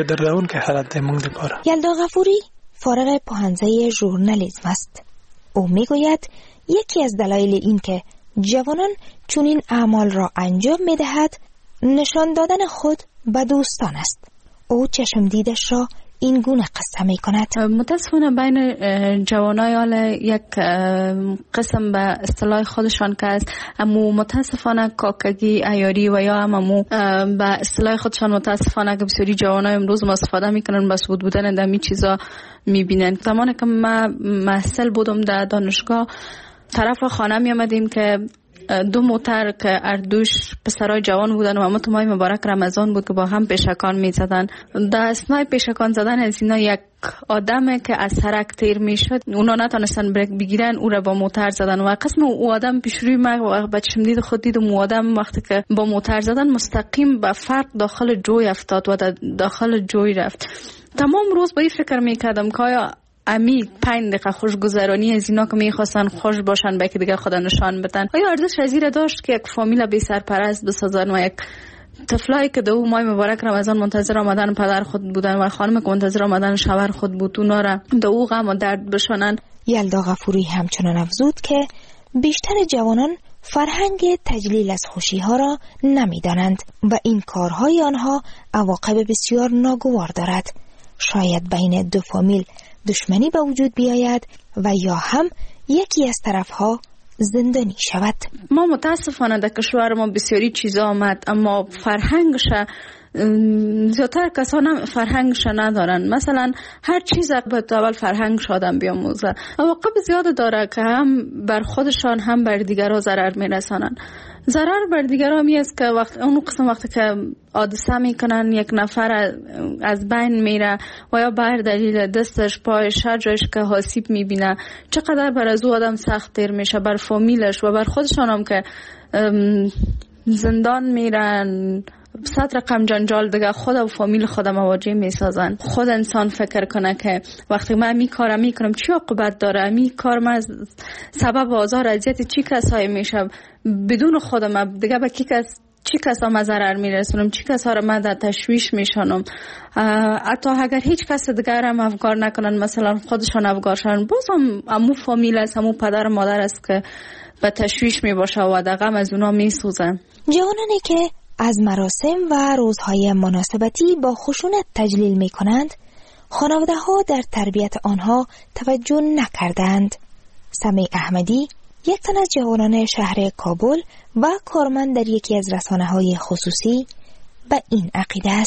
یلدا غفوری فارغ پوهنځی ژورنالیسم است. او میگوید یکی از دلایل این که جوانان چنین اعمال را انجام میدهد نشان دادن خود به دوستان است. او چشم دیدش را این گونه قصه می کند. متاسفانه بین جوانای حال یک قسم به اصطلاح خودشان که است، اما متاسفانه کاکگی عیاری و یا امو به اصطلاح خودشان متاسفانه که بسیاری جوانای امروز استفاده میکنن بس بود بودن دمی چیزا میبینن. زمانی که من محصل بودم در دانشگاه طرف خانه می آمدیم که دو موتر که اردوش پسرای جوان بودن و همه ماه مبارک رمضان بود که با هم پیشکان می زدن. در اثنای پیشکان زدن از اینا یک آدم که از سرک تیر می شد، اونا نتونستن بریک بگیرن، او را با موتر زدن و قسم او آدم پیش روی من و بچم دید خود دید و آدم وقتی که با موتر زدن مستقیم به فرق داخل جوی افتاد و داخل جوی رفت. تمام روز با این فکر می کردم که آیا امی پنج دقیقه خوشگذرانی از اینا که میخواستن خوش باشن به که دیگر خدا نشان بدن، آیا ارزش ازیره داشت که یک فامیل بی سرپرست بسازن و یک طفلایی که دو ماه مبارک رمضان منتظر آمدن پدر خود بودن و خانم که منتظر آمدن شوهر خود بود اونا را دو غم و درد بشانن؟ یلدا غفوری همچنان افزود که بیشتر جوانان فرهنگ تجلیل از خوشی ها را نمیدانند و این کارهای آنها عواقب بسیار ناگوار دارد. شاید بین دو فامیل دشمنی به وجود بیاید و یا هم یکی از طرفها زندانی شود. ما متاسفانه در کشور ما بسیاری چیزا آمد اما فرهنگش زیادتر کسان فرهنگش ندارن. مثلا هر چیز به اول فرهنگش آدم بیاموزه. عواقب زیاد داره که هم بر خودشان هم بر دیگرها ضرر میرسانن. ضرر بر دیگرها می است که وقت اون قسم وقتی که حادثه میکنن یک نفر از بین میره و یا بر دلیل دستش پایش هر جایش که آسیب میبینه چقدر بر از او آدم سخت تیر میشه، بر فامیلش و بر خودشان هم که زندان میرن، صد رقم جنجال دیگه خود و فامیل خود مواجه میسازن. خود انسان فکر کنه که وقتی من می کارم میکنم چی عاقبت داره، می کار من سبب آزار اذیت چی کسایی میشه، بدون خودم دیگه به کی کس چی کسا ما ضرر میرسونم، چی کسا رو من در تشویش میشونم. حتی اگر هیچ کس دیگر هم افگار نکنن، مثلا خودشان افگار شدن، باز هم امو فامیل است، امو پدر و مادر است که به تشویش میباشه و در غم از اونا میسوزن. جوانانی که از مراسم و روزهای مناسبتی با خشونت تجلیل می کنند، خانواده ها در تربیت آنها توجه نکردند. سمیع احمدی، یک تن از جوانان شهر کابل و کارمند در یکی از رسانه های خصوصی، به این عقیده است.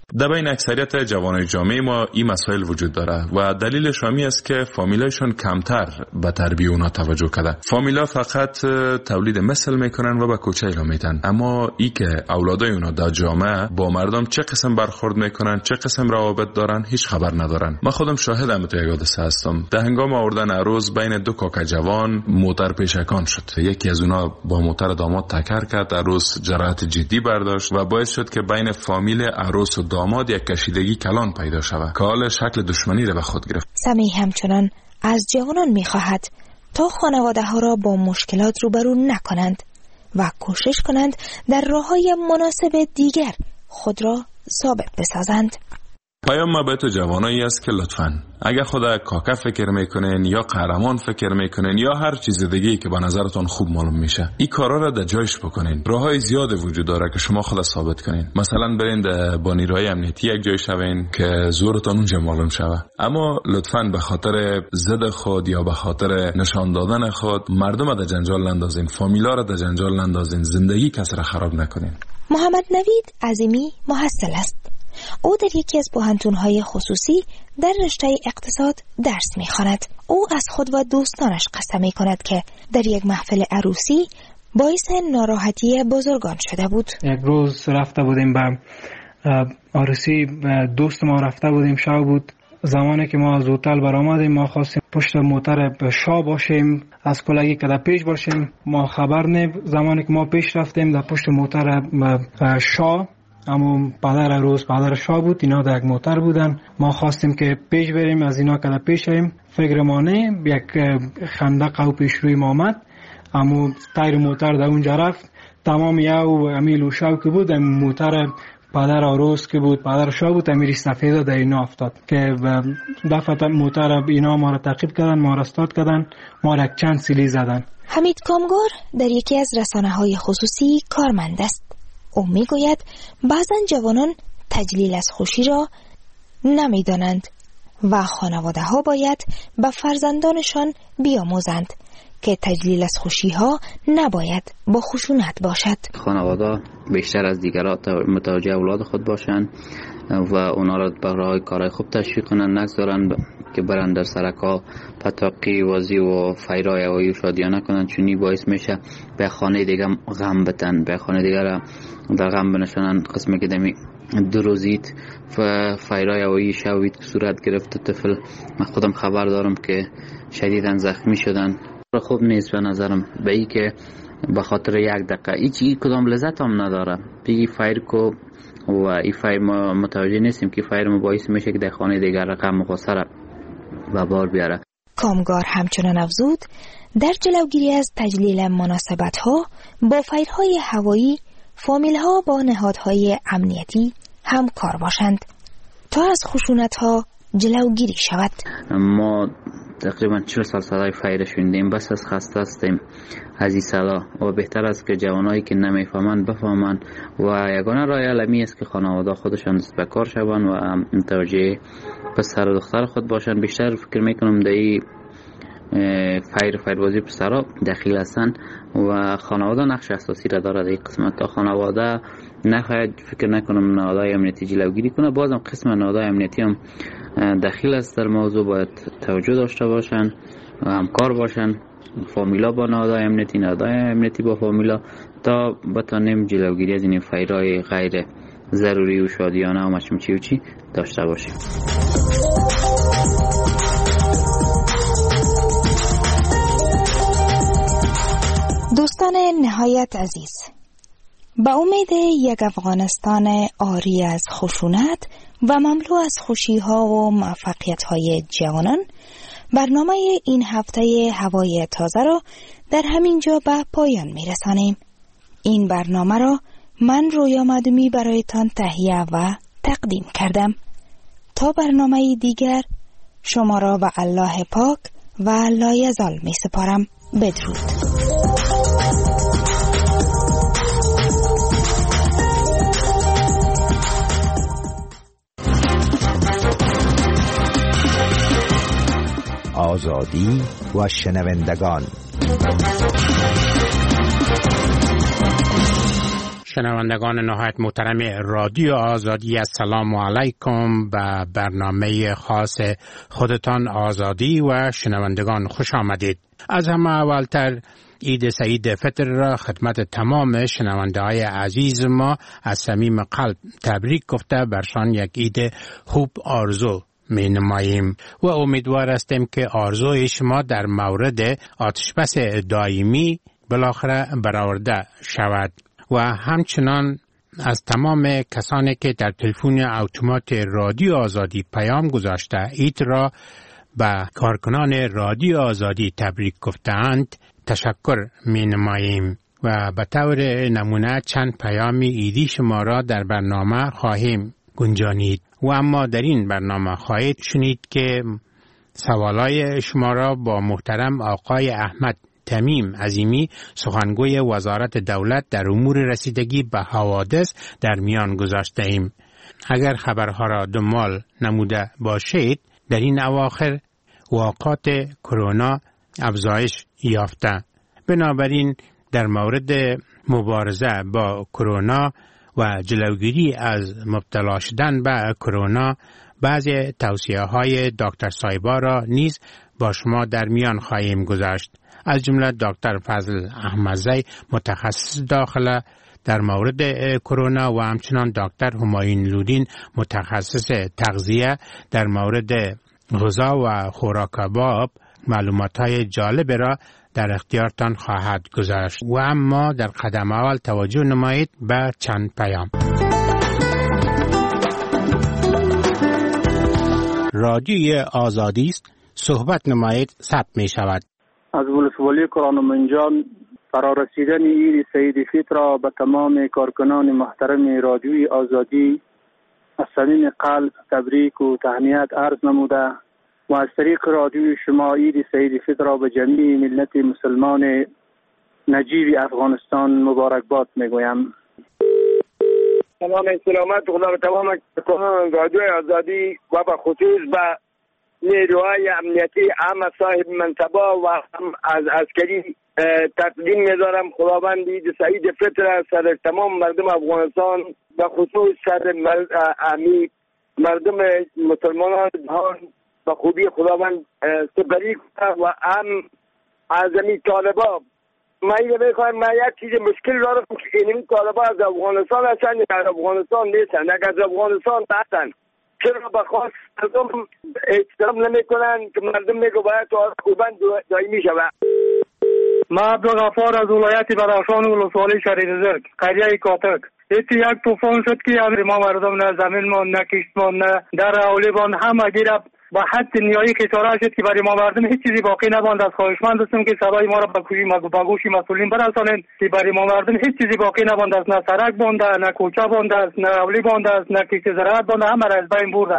در بین اکثریت جوانای جامعه ما این مسائل وجود داره و دلیلش همی است که فامیلایشون کمتر به تربیت اونا توجه کرده. فامیلا فقط تولید مثل میکنن و به کوچه ایلا میدن، اما ای که اولادای اونا در جامعه با مردم چه قسم برخورد میکنن، چه قسم روابط دارن، هیچ خبر ندارن. من خودم شاهدم تو یک حادثه هستم. در هنگام آوردن عروس بین دو کاکا جوان موتر پیشکان شد. یکی از اونا با موتر داماد تکر کرد، عروس جراحت جدی برداشت و باعث شد که بین فامیل عروس و داماد یک کشیدگی کلان پیدا شود که حال شکل دشمنی را به خود گرفت. سمیع همچنان از جوانان می‌خواهد تا خانواده ها را با مشکلات روبرو نکنند و کوشش کنند در راه‌های مناسب دیگر خود را ثابت بسازند. پیام ما به تو جوانایی است که لطفاً اگر خدا کاکا فکر میکنین یا قهرمان فکر میکنین یا هر چیز دیگه‌ای که به نظرتون خوب معلوم میشه، این کارا را در جایش بکنین. راههای زیاد وجود داره که شما خود ثابت کنین. مثلا برین با نیروهای امنیتی یک جای شوین که زورتون اونجا معلوم شوه، اما لطفاً به خاطر ضد خود یا به خاطر نشان دادن خود مردم را در جنجال نندازین، فامیلا را در جنجال نندازین، زندگی کسی را خراب نکنین. محمد نوید عظیمی محصل است. او در یکی از پوهنتون‌های خصوصی در رشته اقتصاد درس می‌خواند. او از خود و دوستانش قسم می‌کند که در یک محفل عروسی باعث ناراحتی بزرگان شده بود. یک روز رفته بودیم به عروسی دوست ما، رفته بودیم شب بود. زمانی که ما از هتل برآمدیم ما خواستیم پشت موتر شاه باشیم، از کلگی که در پیش باشیم. ما خبر نه، زمانی که ما پیش رفتیم در پشت موتر شاه، اما پدر عروس پدر شاه بود، اینا در یک موتر بودن. ما خواستیم که پیش بریم، از اینا که در پیش بریم فکر ما نه، یک خندق او پیش روی ما آمد، اما تایر موتر در اونجا رفت. تمام یو امیل و شو که بود موتر پدر عروس که بود، پدر شاه بود، امیر سفیدا در اینا افتاد که دفعه موتر اینا ما را تعقیب کردن، ما را استاد کردن، ما را چند سیلی زدن. حمید کامگار در یکی از رسانه‌های خصوصی کارمند است. او میگوید بعضن جوانان تجلیل از خوشی را نمیدانند و خانواده ها باید به فرزندانشان بیاموزند که تجلیل از خوشی ها نباید با خشونت باشد. خانواده بیشتر از دیگران متوجه اولاد خود باشند و اونا را به راه کارهای خوب تشویق کنند، نگذارند که برن در سرکا پتاقی وازی و فیرای و شادیانه کنند، چونی باعث میشه به خانه دیگه غم بتن، به خانه دیگه را در غم بنشانن. قسمی که دمی دو روزید و فیرای اوی شوید که صورت گرفت طفل، من خودم خبر دارم که شدیداً زخمی شدن. خوب نیست به نظرم به ای که به خاطر یک دقیقه هیچ کدام لذت هم نداره بگی فایر کو و این فایر ما متوجه نیستیم که فایر ما باعث میشه که در خانه دیگر غم و غصه را به بار بیاره. کامگار همچنان افزود در جلوگیری از تجلیل مناسبت ها با فایرهای هوایی فامیل ها با نهادهای امنیتی همکار باشند تا از خشونت ها جلوگیری شود. ما تقریبا چهل سال صدای فایر شوندیم، بس از خسته هستیم از این صدا و بهتر است که جوانایی که نمیفهمند بفهمند و یگانه راه علمی است که خانواده خودشان دست به کار شوند و متوجه پسر و دختر خود باشند. بیشتر فکر میکنم در این فایر فایربازی پسرها دخیل هستند و خانواده نقش اساسی را دارد. این قسمت تا خانواده نخواهد فکر نکنم نهادهای امنیتی جلوگیری کنه، بازم قسم نهادهای امنیتی هم دخیل است در موضوع، باید توجه داشته باشند و همکار باشند، فامیلا با نهادهای امنیتی، نهادهای امنیتی با فامیلا، تا بتانیم جلوگیری از این فایرهای غیر ضروری و شادیانه و مچمچی و چی داشته باشیم. دوستان نهایت عزیز، با امید یک افغانستان عاری از خشونت و مملو از خوشی‌ها و موفقیت‌های جوانان، برنامه این هفته هوای تازه را در همین جا به پایان می‌رسانیم. این برنامه را من رویا مدومی برایتان تهیه و تقدیم کردم. تا برنامه دیگر شما را به الله پاک و لایزال می‌سپارم. بدرود. آزادی و شنوندگان، شنوندگان نهایت محترم رادیو آزادی، السلام علیکم. به برنامه خاص خودتان آزادی و شنوندگان خوش آمدید. از همه اولتر عید سعید فطر را خدمت تمام شنونده های عزیز ما از صمیم قلب تبریک گفته برشان یک عید خوب آرزو می نماییم و امیدوار هستیم که آرزوی شما در مورد آتشبس دائمی بالاخره برآورده شود. و همچنان از تمام کسانی که در تلفن اتومات رادیو آزادی پیام گذاشته عید را به کارکنان رادیو آزادی تبریک گفتند تشکر می نماییم و به طور نمونه چند پیام عیدی شما را در برنامه خواهیم گنجانید. و اما در این برنامه خواهید شنید که سوالای شما را با محترم آقای احمد تمیم عظیمی سخنگوی وزارت دولت در امور رسیدگی به حوادث در میان گذاشته ایم. اگر خبرها را دنبال نموده باشید، در این اواخر واقعات کرونا افزایش یافته. بنابراین در مورد مبارزه با کرونا و جلوگیری از مبتلا شدن به کرونا بعضی توصیه های دکتر سایبا را نیز با شما در میان خواهیم گذاشت. از جمله دکتر فضل احمدزی متخصص داخله در مورد کرونا و همچنان دکتر همایون لودین متخصص تغذیه در مورد غذا و خوراک باب معلومات‌های جالب را در اختیارتان خواهد گذاشت. و اما در قدم اول توجه نمایید به چند پیام. رادیوی آزادی است، صحبت نمایید ثبت می شود. از ولسوالی کرانمنجان فرارسیدن عید سعید فطر را به تمام کارکنان محترم رادیوی آزادی از صمیم قلب تبریک و تهنیت عرض نموده و از طریق رادیوی شما عید سعید فطر را به جمیع ملت مسلمان نجیب افغانستان مبارکباد میگویم. تمام سلامت خدا به تمام کارکنان رادیوی آزادی و به خصوص به نیروهای امنیتی همه صاحب منصبه و هم از عسکری تقدیم می‌دارم. خداوند عید سعید فطر سر تمام مردم افغانستان به خصوص سر امی مردم مسلمانان جهان به خوبی خداوند سپری کنه و هم از امی طالبا. من اینو میخوایم، من یک چیز مشکل دارم که این طالبا از افغانستان هستن یا از افغانستان نیستن. اگر از افغانستان هستن چرا به خاص مردم احترام نمی کنن که مردم میگو باید تو خوبان دائمی شود. ما عبدالغفار از ولایت بدخشان ولسوالی شهر زرگ قریه کاتک. ایتی یک طوفان شد که ما مردم نه زمین مان نه کشت مان نه در اولی بان همه گیره با حد نیایی خساره شد که برای ما مردم هیچ چیزی باقی نماند. از خواهشمند هستم که صدای ما را به گوش مسئولین برسانند که برای ما مردم هیچ چیزی باقی نماند است. نه سرک بانده، نه کوچه بانده است، نه اولی بانده است، نه کشت زراعت بانده، همه را از بین برده.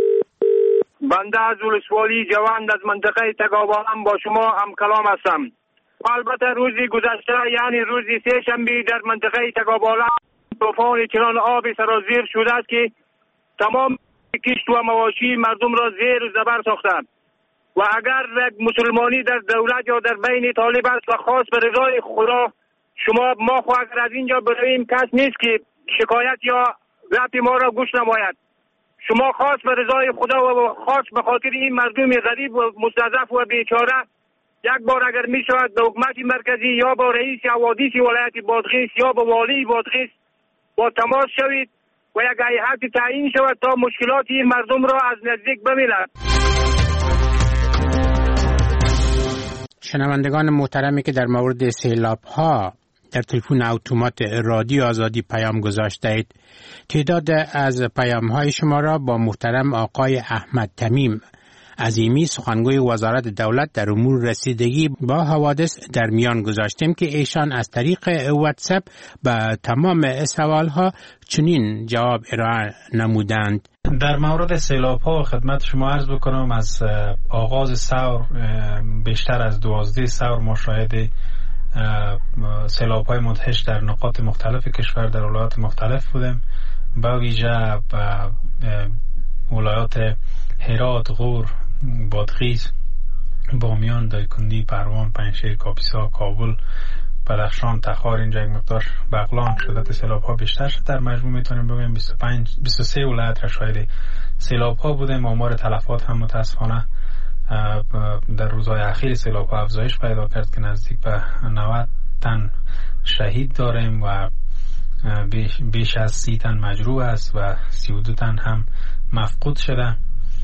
بنده از ولسوالی جوند از منطقه تگاوالم با شما هم کلام هستم. البته روزی گذشته یعنی روزی سه شنبه در منطقه تگاوالم طوفان چنان آب سرازیر شده است که تمام کشت و مواشی مردم را زیر و زبر ساختند و اگر مسلمانی در دولت یا در بین طالب است و خاص به رضای خدا شما ما خو اگر از اینجا برویم کس نیست که شکایت یا رفت ما را گوش نماید. شما خاص به رضای خدا و خاص به خاطر این مردم غریب و مستضعف و بیچاره یک بار اگر می شود به حکومت مرکزی یا با رئیس حوادث ولایت بادغیس یا با والی بادغیس با تماس شوید و یک هیئت تعیین شود تا مشکلات این مردم را از نزدیک ببیند. شنوندگان محترمی که در مورد سیلاب ها در تلفن اتومات رادیو آزادی پیام گذاشته اید، تعداد از پیام های شما را با محترم آقای احمد تمیم عظیمی سخنگوی وزارت دولت در امور رسیدگی با حوادث در میان گذاشتیم که ایشان از طریق واتساپ به تمام سوال ها چنین جواب ارائه نمودند. در مورد سیلاب ها خدمت شما عرض بکنم از آغاز ثور بیشتر از دوازده ثور ما شاهد سیلاب های منتشر در نقاط مختلف کشور در ولایات مختلف بودیم، با ویژه ولایات هرات، غور، بادغیس، بامیان، دایکنی، پروان، پنجشیر، کاپیسا، کابل بدخشان، تخار، اینجا یک مقدار بغلان شدت سیلاب ها بیشتر شد. در مجموع میتونیم بگیم بیست و پنج بیست و سه ولایت را شاهد سیلاب ها بودیم. آمار تلفات هم متاسفانه در روزهای اخیر سیلاب ها افزایش پیدا کرد که نزدیک به نود تن شهید داریم و بیش, بیش از سی تن مجروح است و سی و دو تن هم مفقود شده.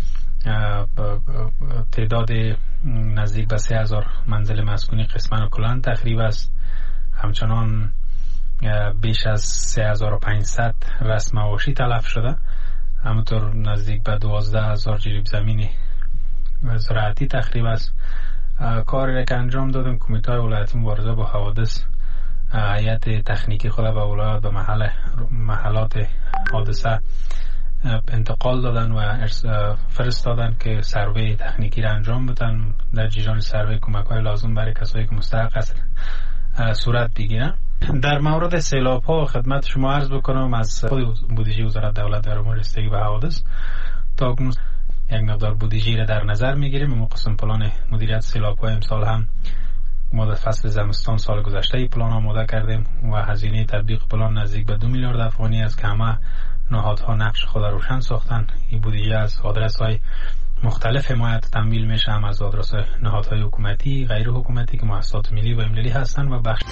تعداد نزدیک به سه هزار منزل مسکونی قسماً و کلاً تخریب است. همچنان بیش از سه هزار و پانصد رسم معاشی تلف شده. همونطور نزدیک به دوازده هزار جریب زمینی زراعتی تخریب است. کاری را که انجام دادیم، کمیته ولایتی مبارزه با حوادث هیئت تکنیکی خود به ولایت به محل محلات حادثه انتقال دادن و فرستادن که سروی تکنیکی را انجام بدن. در جریان سروی کمک های لازم برای کسایی که مستحق است صورت بگیرن. در مورد سیلاب ها خدمت شما عرض بکنم از خود بودجه وزارت دولت در امور رسیدگی به حوادث تا اکنون یک مقدار بودجه را در نظر میگیریم. ما قسم پلان مدیریت سیلاب ها امسال هم ما در فصل زمستان سال گذشته پلان آماده کردیم و هزینه تطبیق پلان نزدیک به دو میلیارد افغانی است که همه نهادها نقش خود را روشن ساختن. این بودجه از آدرس های مختلف حمایت تمویل میشه، هم از آدرس های نهادهای حکومتی، غیر حکومتی که مؤسسات ملی و ملی هستند و بخش.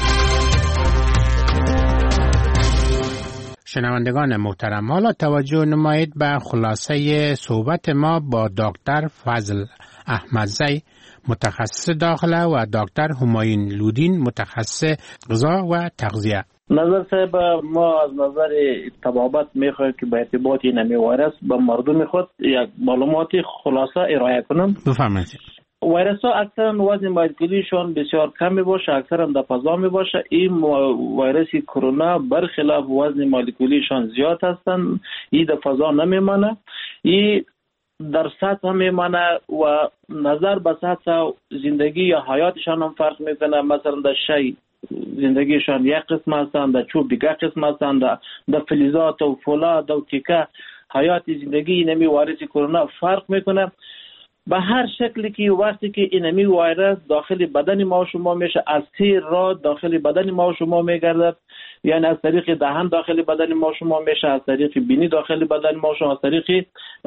شنوندگان محترم، حالا توجه نمایید به خلاصه صحبت ما با دکتر فضل احمدزی متخصص داخله و دکتر همایون لودین متخصص غذا و تغذیه. نظر صاحب، ما از نظر طبابت میخوایم که به ارتباط این ویروس به مردم خود یک معلومات خلاصه ارائه کنم. بفرمایید. ویروس ها اکثرا وزن مولکولیشون بسیار کم می باشه، اکثرا در فضا می باشه. این ویروس کرونا برخلاف وزن مولکولیشون زیاد هستند، این در فضا نمیمانه، این در سطح میمانه و نظر به سطح زندگی یا حیاتشان هم فرق میکنه. مثلا در شی زندگیشان یک قسم هستند، در چوب دیگر قسم هستند، در فلزات و فولاد و تیکه حیات زندگی نمی ویروس کرونا فرق میکنه. به هر شکلی که وقتی که اینمی ویروس داخل بدن ما و شما میشه، از سه راه داخل بدن ما و شما میگردد. یعنی از طریق دهان داخل بدن ما و شما میشه، از طریق بینی داخل بدن ما و شما، از طریق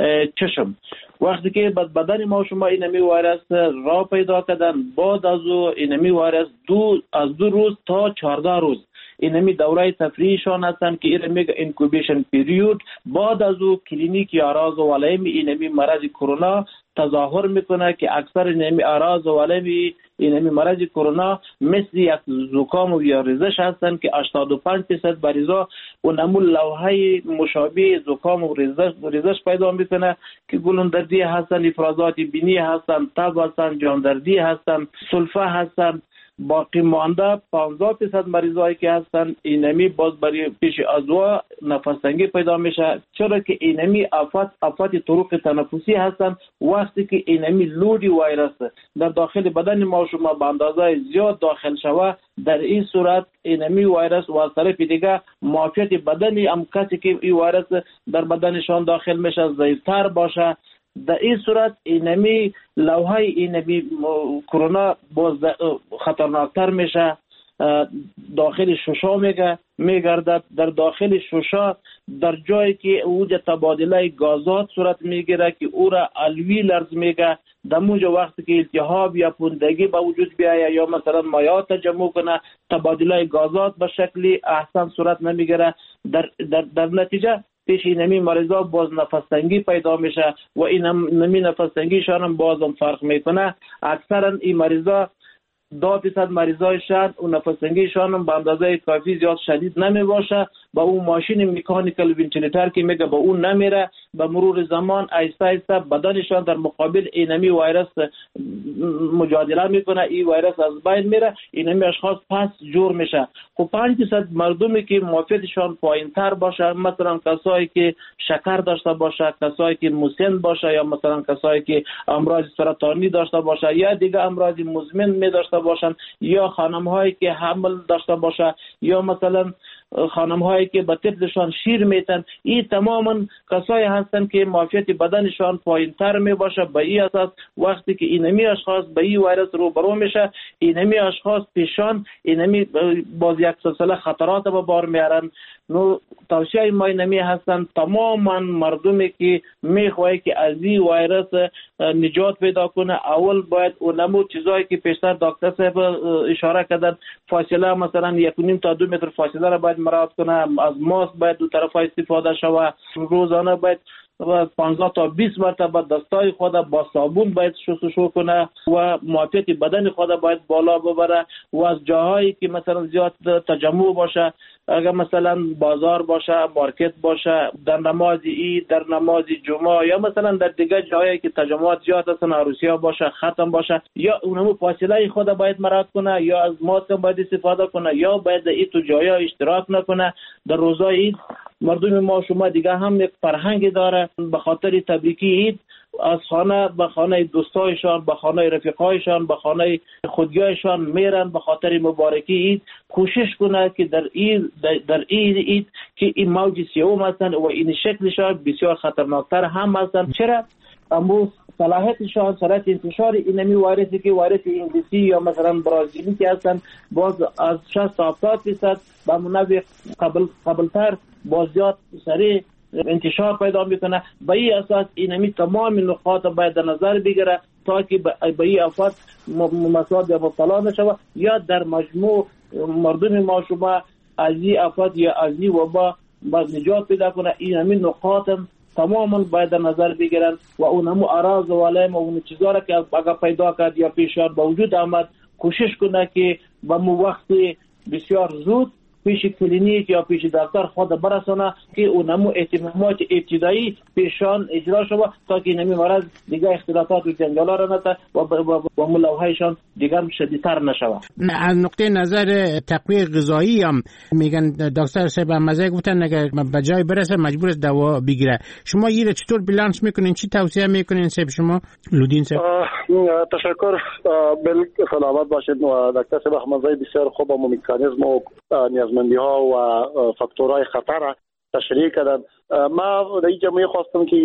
چشم. وقتی که بدن ما و شما اینمی ویروس راه پیدا کردن، بعد از او اینمی ویروس دو از دو روز تا چهارده روز اینمی دوره تفریحشان هستن که این میگه اینکوبیشن پیریود. بعد از او کلینیک یا اعراض و علائم اینمی مرض کرونا تظاهر میکنه که اکثر اینمی اعراض و علائم اینمی مرض کرونا مثل یک زکام یا ریزش هستن که هشتاد و پنج درصد مریضا اونمون لوحه مشابه زکام و ریزش ریزش پیدا میکنه که گلوندردی هستن، افرازات بینی هستن، تب هستن، جاندردی هستن، سلفه هستن. باقی مانده پانزده درصد مریضایی که هستن اینمی باز برای پیش ازوا نفس تنگی پیدا میشه، چرا که اینمی آفات آفات طرق تنفسی هستن. وقتی که اینمی لودی ویروس در داخل بدن ما شما به اندازه زیاد داخل شوه، در این صورت اینمی ویروس و از طرف دیگه معافیت بدنی هم کسی که این ویروس در بدنشان داخل میشه ضعیفتر باشه. در این صورت اینمی لوحه اینمی کرونا باز خطرناکتر میشه، داخل شوشا میگه میگردد. در داخل شوشا در جایی که اوج تبادله گازات صورت میگیره که او را الویلرز میگه، در اونجا وقتی که التهاب یا پوندگی به وجود بیایه یا مثلا مایات تجمع کنه، تبادله گازات به شکلی احسن صورت نمیگیره. در, در, در نتیجه پیش اینمی مریضا باز نفس تنگی پیدا میشه و این نمی نفس تنگیشان هم بازم فرق میکنه. اکثرا این مریضا دو درصد مریضایشان و نفس تنگیشان هم به اندازه کافی زیاد شدید نمی باشه. با اون ماشین مکانیکال ونتیلیتر که میگه با اون نمیره. به مرور زمان آهسته آهسته بدنشان در مقابل اینمی ویروس مجادله میکنه، این ویروس از بین میره، اینمی اشخاص پس جور میشه. خب پنج درصد مردمی که معافیتشان پایینتر باشه، مثلا کسایی که شکر داشته باشه، کسایی که مسن باشه، یا مثلا کسایی که امراض سرطانی داشته باشه یا دیگه امراض مزمن می داشته باشن، یا خانم هایی که حمل داشته باشه، یا مثلا خانم هایی که به طفلشان شیر میتن، این تماما کسایی هستند که معافیت بدنشان پایین تر می باشه. به این اساس وقتی که اینمی اشخاص به این ویروس روبرو میشه، اینمی اشخاص پیشان اینمی باز یک سلسله خطرات به بار میارن. نو توصیه ما اینمی هستند تماما مردمی که میخواه که از این ویروس نجات پیدا کنه، اول باید اونمو چیزایی که پیشتر دکتر صاحب اشاره کردن، فاصله مثلا یک و نیم تا دو متر فاصله را باید مراعات کنه، از ماسک باید دو طرف استفاده شود، روزانه باید پانزده تا بیست مرتبه دستای خود با صابون باید شستشو کنه و معافیت بدن خود باید بالا ببره و از جاهایی که مثلا زیاد تجمع باشه، اگر مثلا بازار باشه، مارکت باشه، در نماز عید، در نماز جمعه یا مثلا در دیگه جاهایی که تجمعات زیاد هستن، عروسی‌ها باشه، ختم باشه، یا اونمو فاصله خود باید مراعات کنه، یا از ماسک باید استفاده کنه، یا باید این تو جایا اشتراک نکنه. در روزای عید مردم ما شما دیگه هم یک فرهنگ داره، به خاطر تبریکی عید از خانه به خانه دوستایشان، به خانه رفیقایشان، به خانه خودیایشان میرن به خاطر مبارکی عید. کوشش کنه که در عید در عید عید که این موج سیوم هستن و این شکلشان بسیار خطرناکتر هم هستن. چرا؟ اما صلاحیتشان، صلاحیت انتشار اینمی ویروسی که ویروس انگلیسی یا مثلا برازیلی که هستن باز از شصت تا هفتاد درصد به منابع قبل قبلتر باز زیاد سریع انتشار پیدا میکنه. به این اساس اینمی تمام نقاط باید در نظر بگیره تا که به این افات مسائل مبتلا نشود یا در مجموع مردم ما شما از این افات یا از این وبا باز نجات پیدا کنه. اینمی نقاط تماما باید در نظر بگیرن و اونمو اراز و علائم و اون چیزا را که اگر پیدا کرد یا پیشان با وجود آمد کوشش کنه که با مو وقت بسیار زود پیش کلینیک یا پیش دکتر خود برسانه که اونمو اهتمامات ابتدایی پیشان اجرا شود تا که نمی مرض دیگه اختلافات و جنجالا را نته و با ملوهایشان دیگه شدیدتر نشود. از نقطه نظر تقویه غذایی هم میگن دکتر صاحب مزه گفتن اگر به جای برسه مجبور است دوا بگیره. شما این چطور بالانس میکنین؟ چی توصیه میکنین صاحب شما؟ لودین صاحب تشکر. بل سلامت باشید. و دکتر صاحب مزه بسیار خوب و مکانیزم و نیازمندی ها و فاکتورهای خطر تشریح کردن. ما در اینجا می خواستم که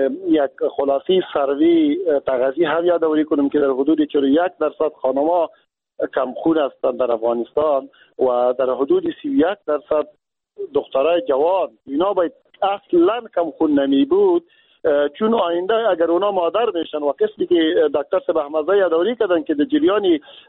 یک خلاصی سروی تغذیه هم یادآوری کنم که در حدود چهل و یک درصد خانم‌ها کمخون هستند در افغانستان و در حدود سی و یک درصد دخترای جوان. اینا باید اصلا کمخون نمی بود، چون آینده اگر اونا مادر میشن و قسمی که دکتر صاحب احمدزاده یادآوری کردن که در جریان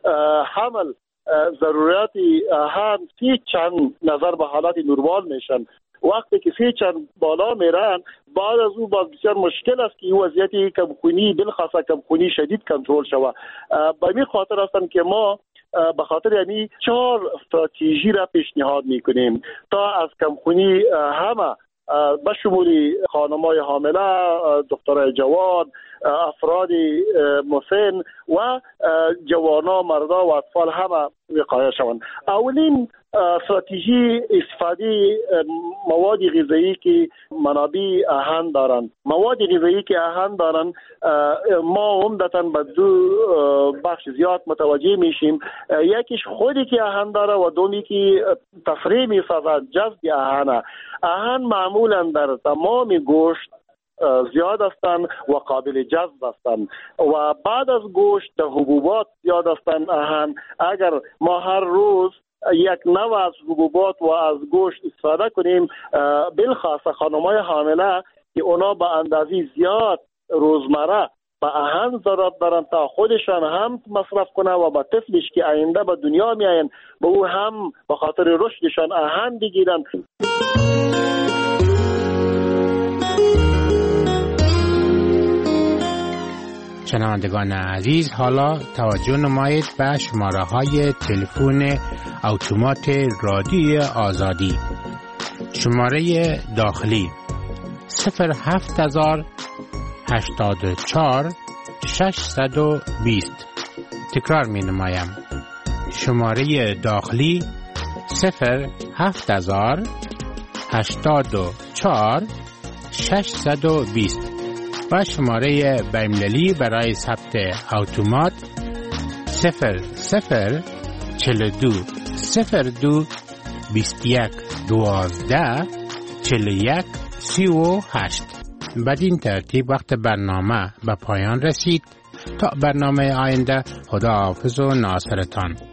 حمل ضرورت هم سی چند نظر به حالات نورمال میشن، وقتی که سی چند بالا میرن بعد از او باز بسیار مشکل است که این وضعیت کمخونی بالخاصه کمخونی شدید کنترل شود. به این خاطر هستن که ما به خاطر یعنی چهار استراتژی را پیشنهاد میکنیم تا از کمخونی همه به شمول خانم‌های حامله، دخترای جوان، افراد مسن و جوانا، مردا و اطفال همه وقایه شوند. اولین استراتژی استفاده مواد غذایی که منابع اهن دارند. مواد غذایی که اهن دارند ما عمدتاً به دو بخش زیاد متوجه میشیم. یکیش خودی که اهن داره و دومی که تفریح میسازد جذب اهنه. اهن معمولاً در تمام گوشت زیاد هستند و قابل جذب هستند و بعد از گوشت در حبوبات زیاد هستند اهن. اگر ما هر روز یک نوع از حبوبات و از گوشت استفاده کنیم، بالخاصه خانم‌های حامله که اونا به اندازه زیاد روزمره به اهن ضرورت دارن تا خودشان هم مصرف کنه و با طفلش که آینده به دنیا میاین به او هم به خاطر رشدشان اهن بگیرن. شنوندگان عزیز، حالا توجه نمایید به شماره های تلفن اتومات رادیوی آزادی. شماره داخلی صفر هفت هزار هشتاد و چهار ششصد و بیست. تکرار می نمایم. شماره داخلی صفر هفت هزار هشتاد و چهار ششصد و بیست و شماره بین‌المللی برای ثبت اتومات صفر صفر چهل و دو صفر دو بیست و یک دوازده چهل و یک سی و هشت. بدین ترتیب وقت برنامه به پایان رسید. تا برنامه آینده، خداحافظ و ناصرتان.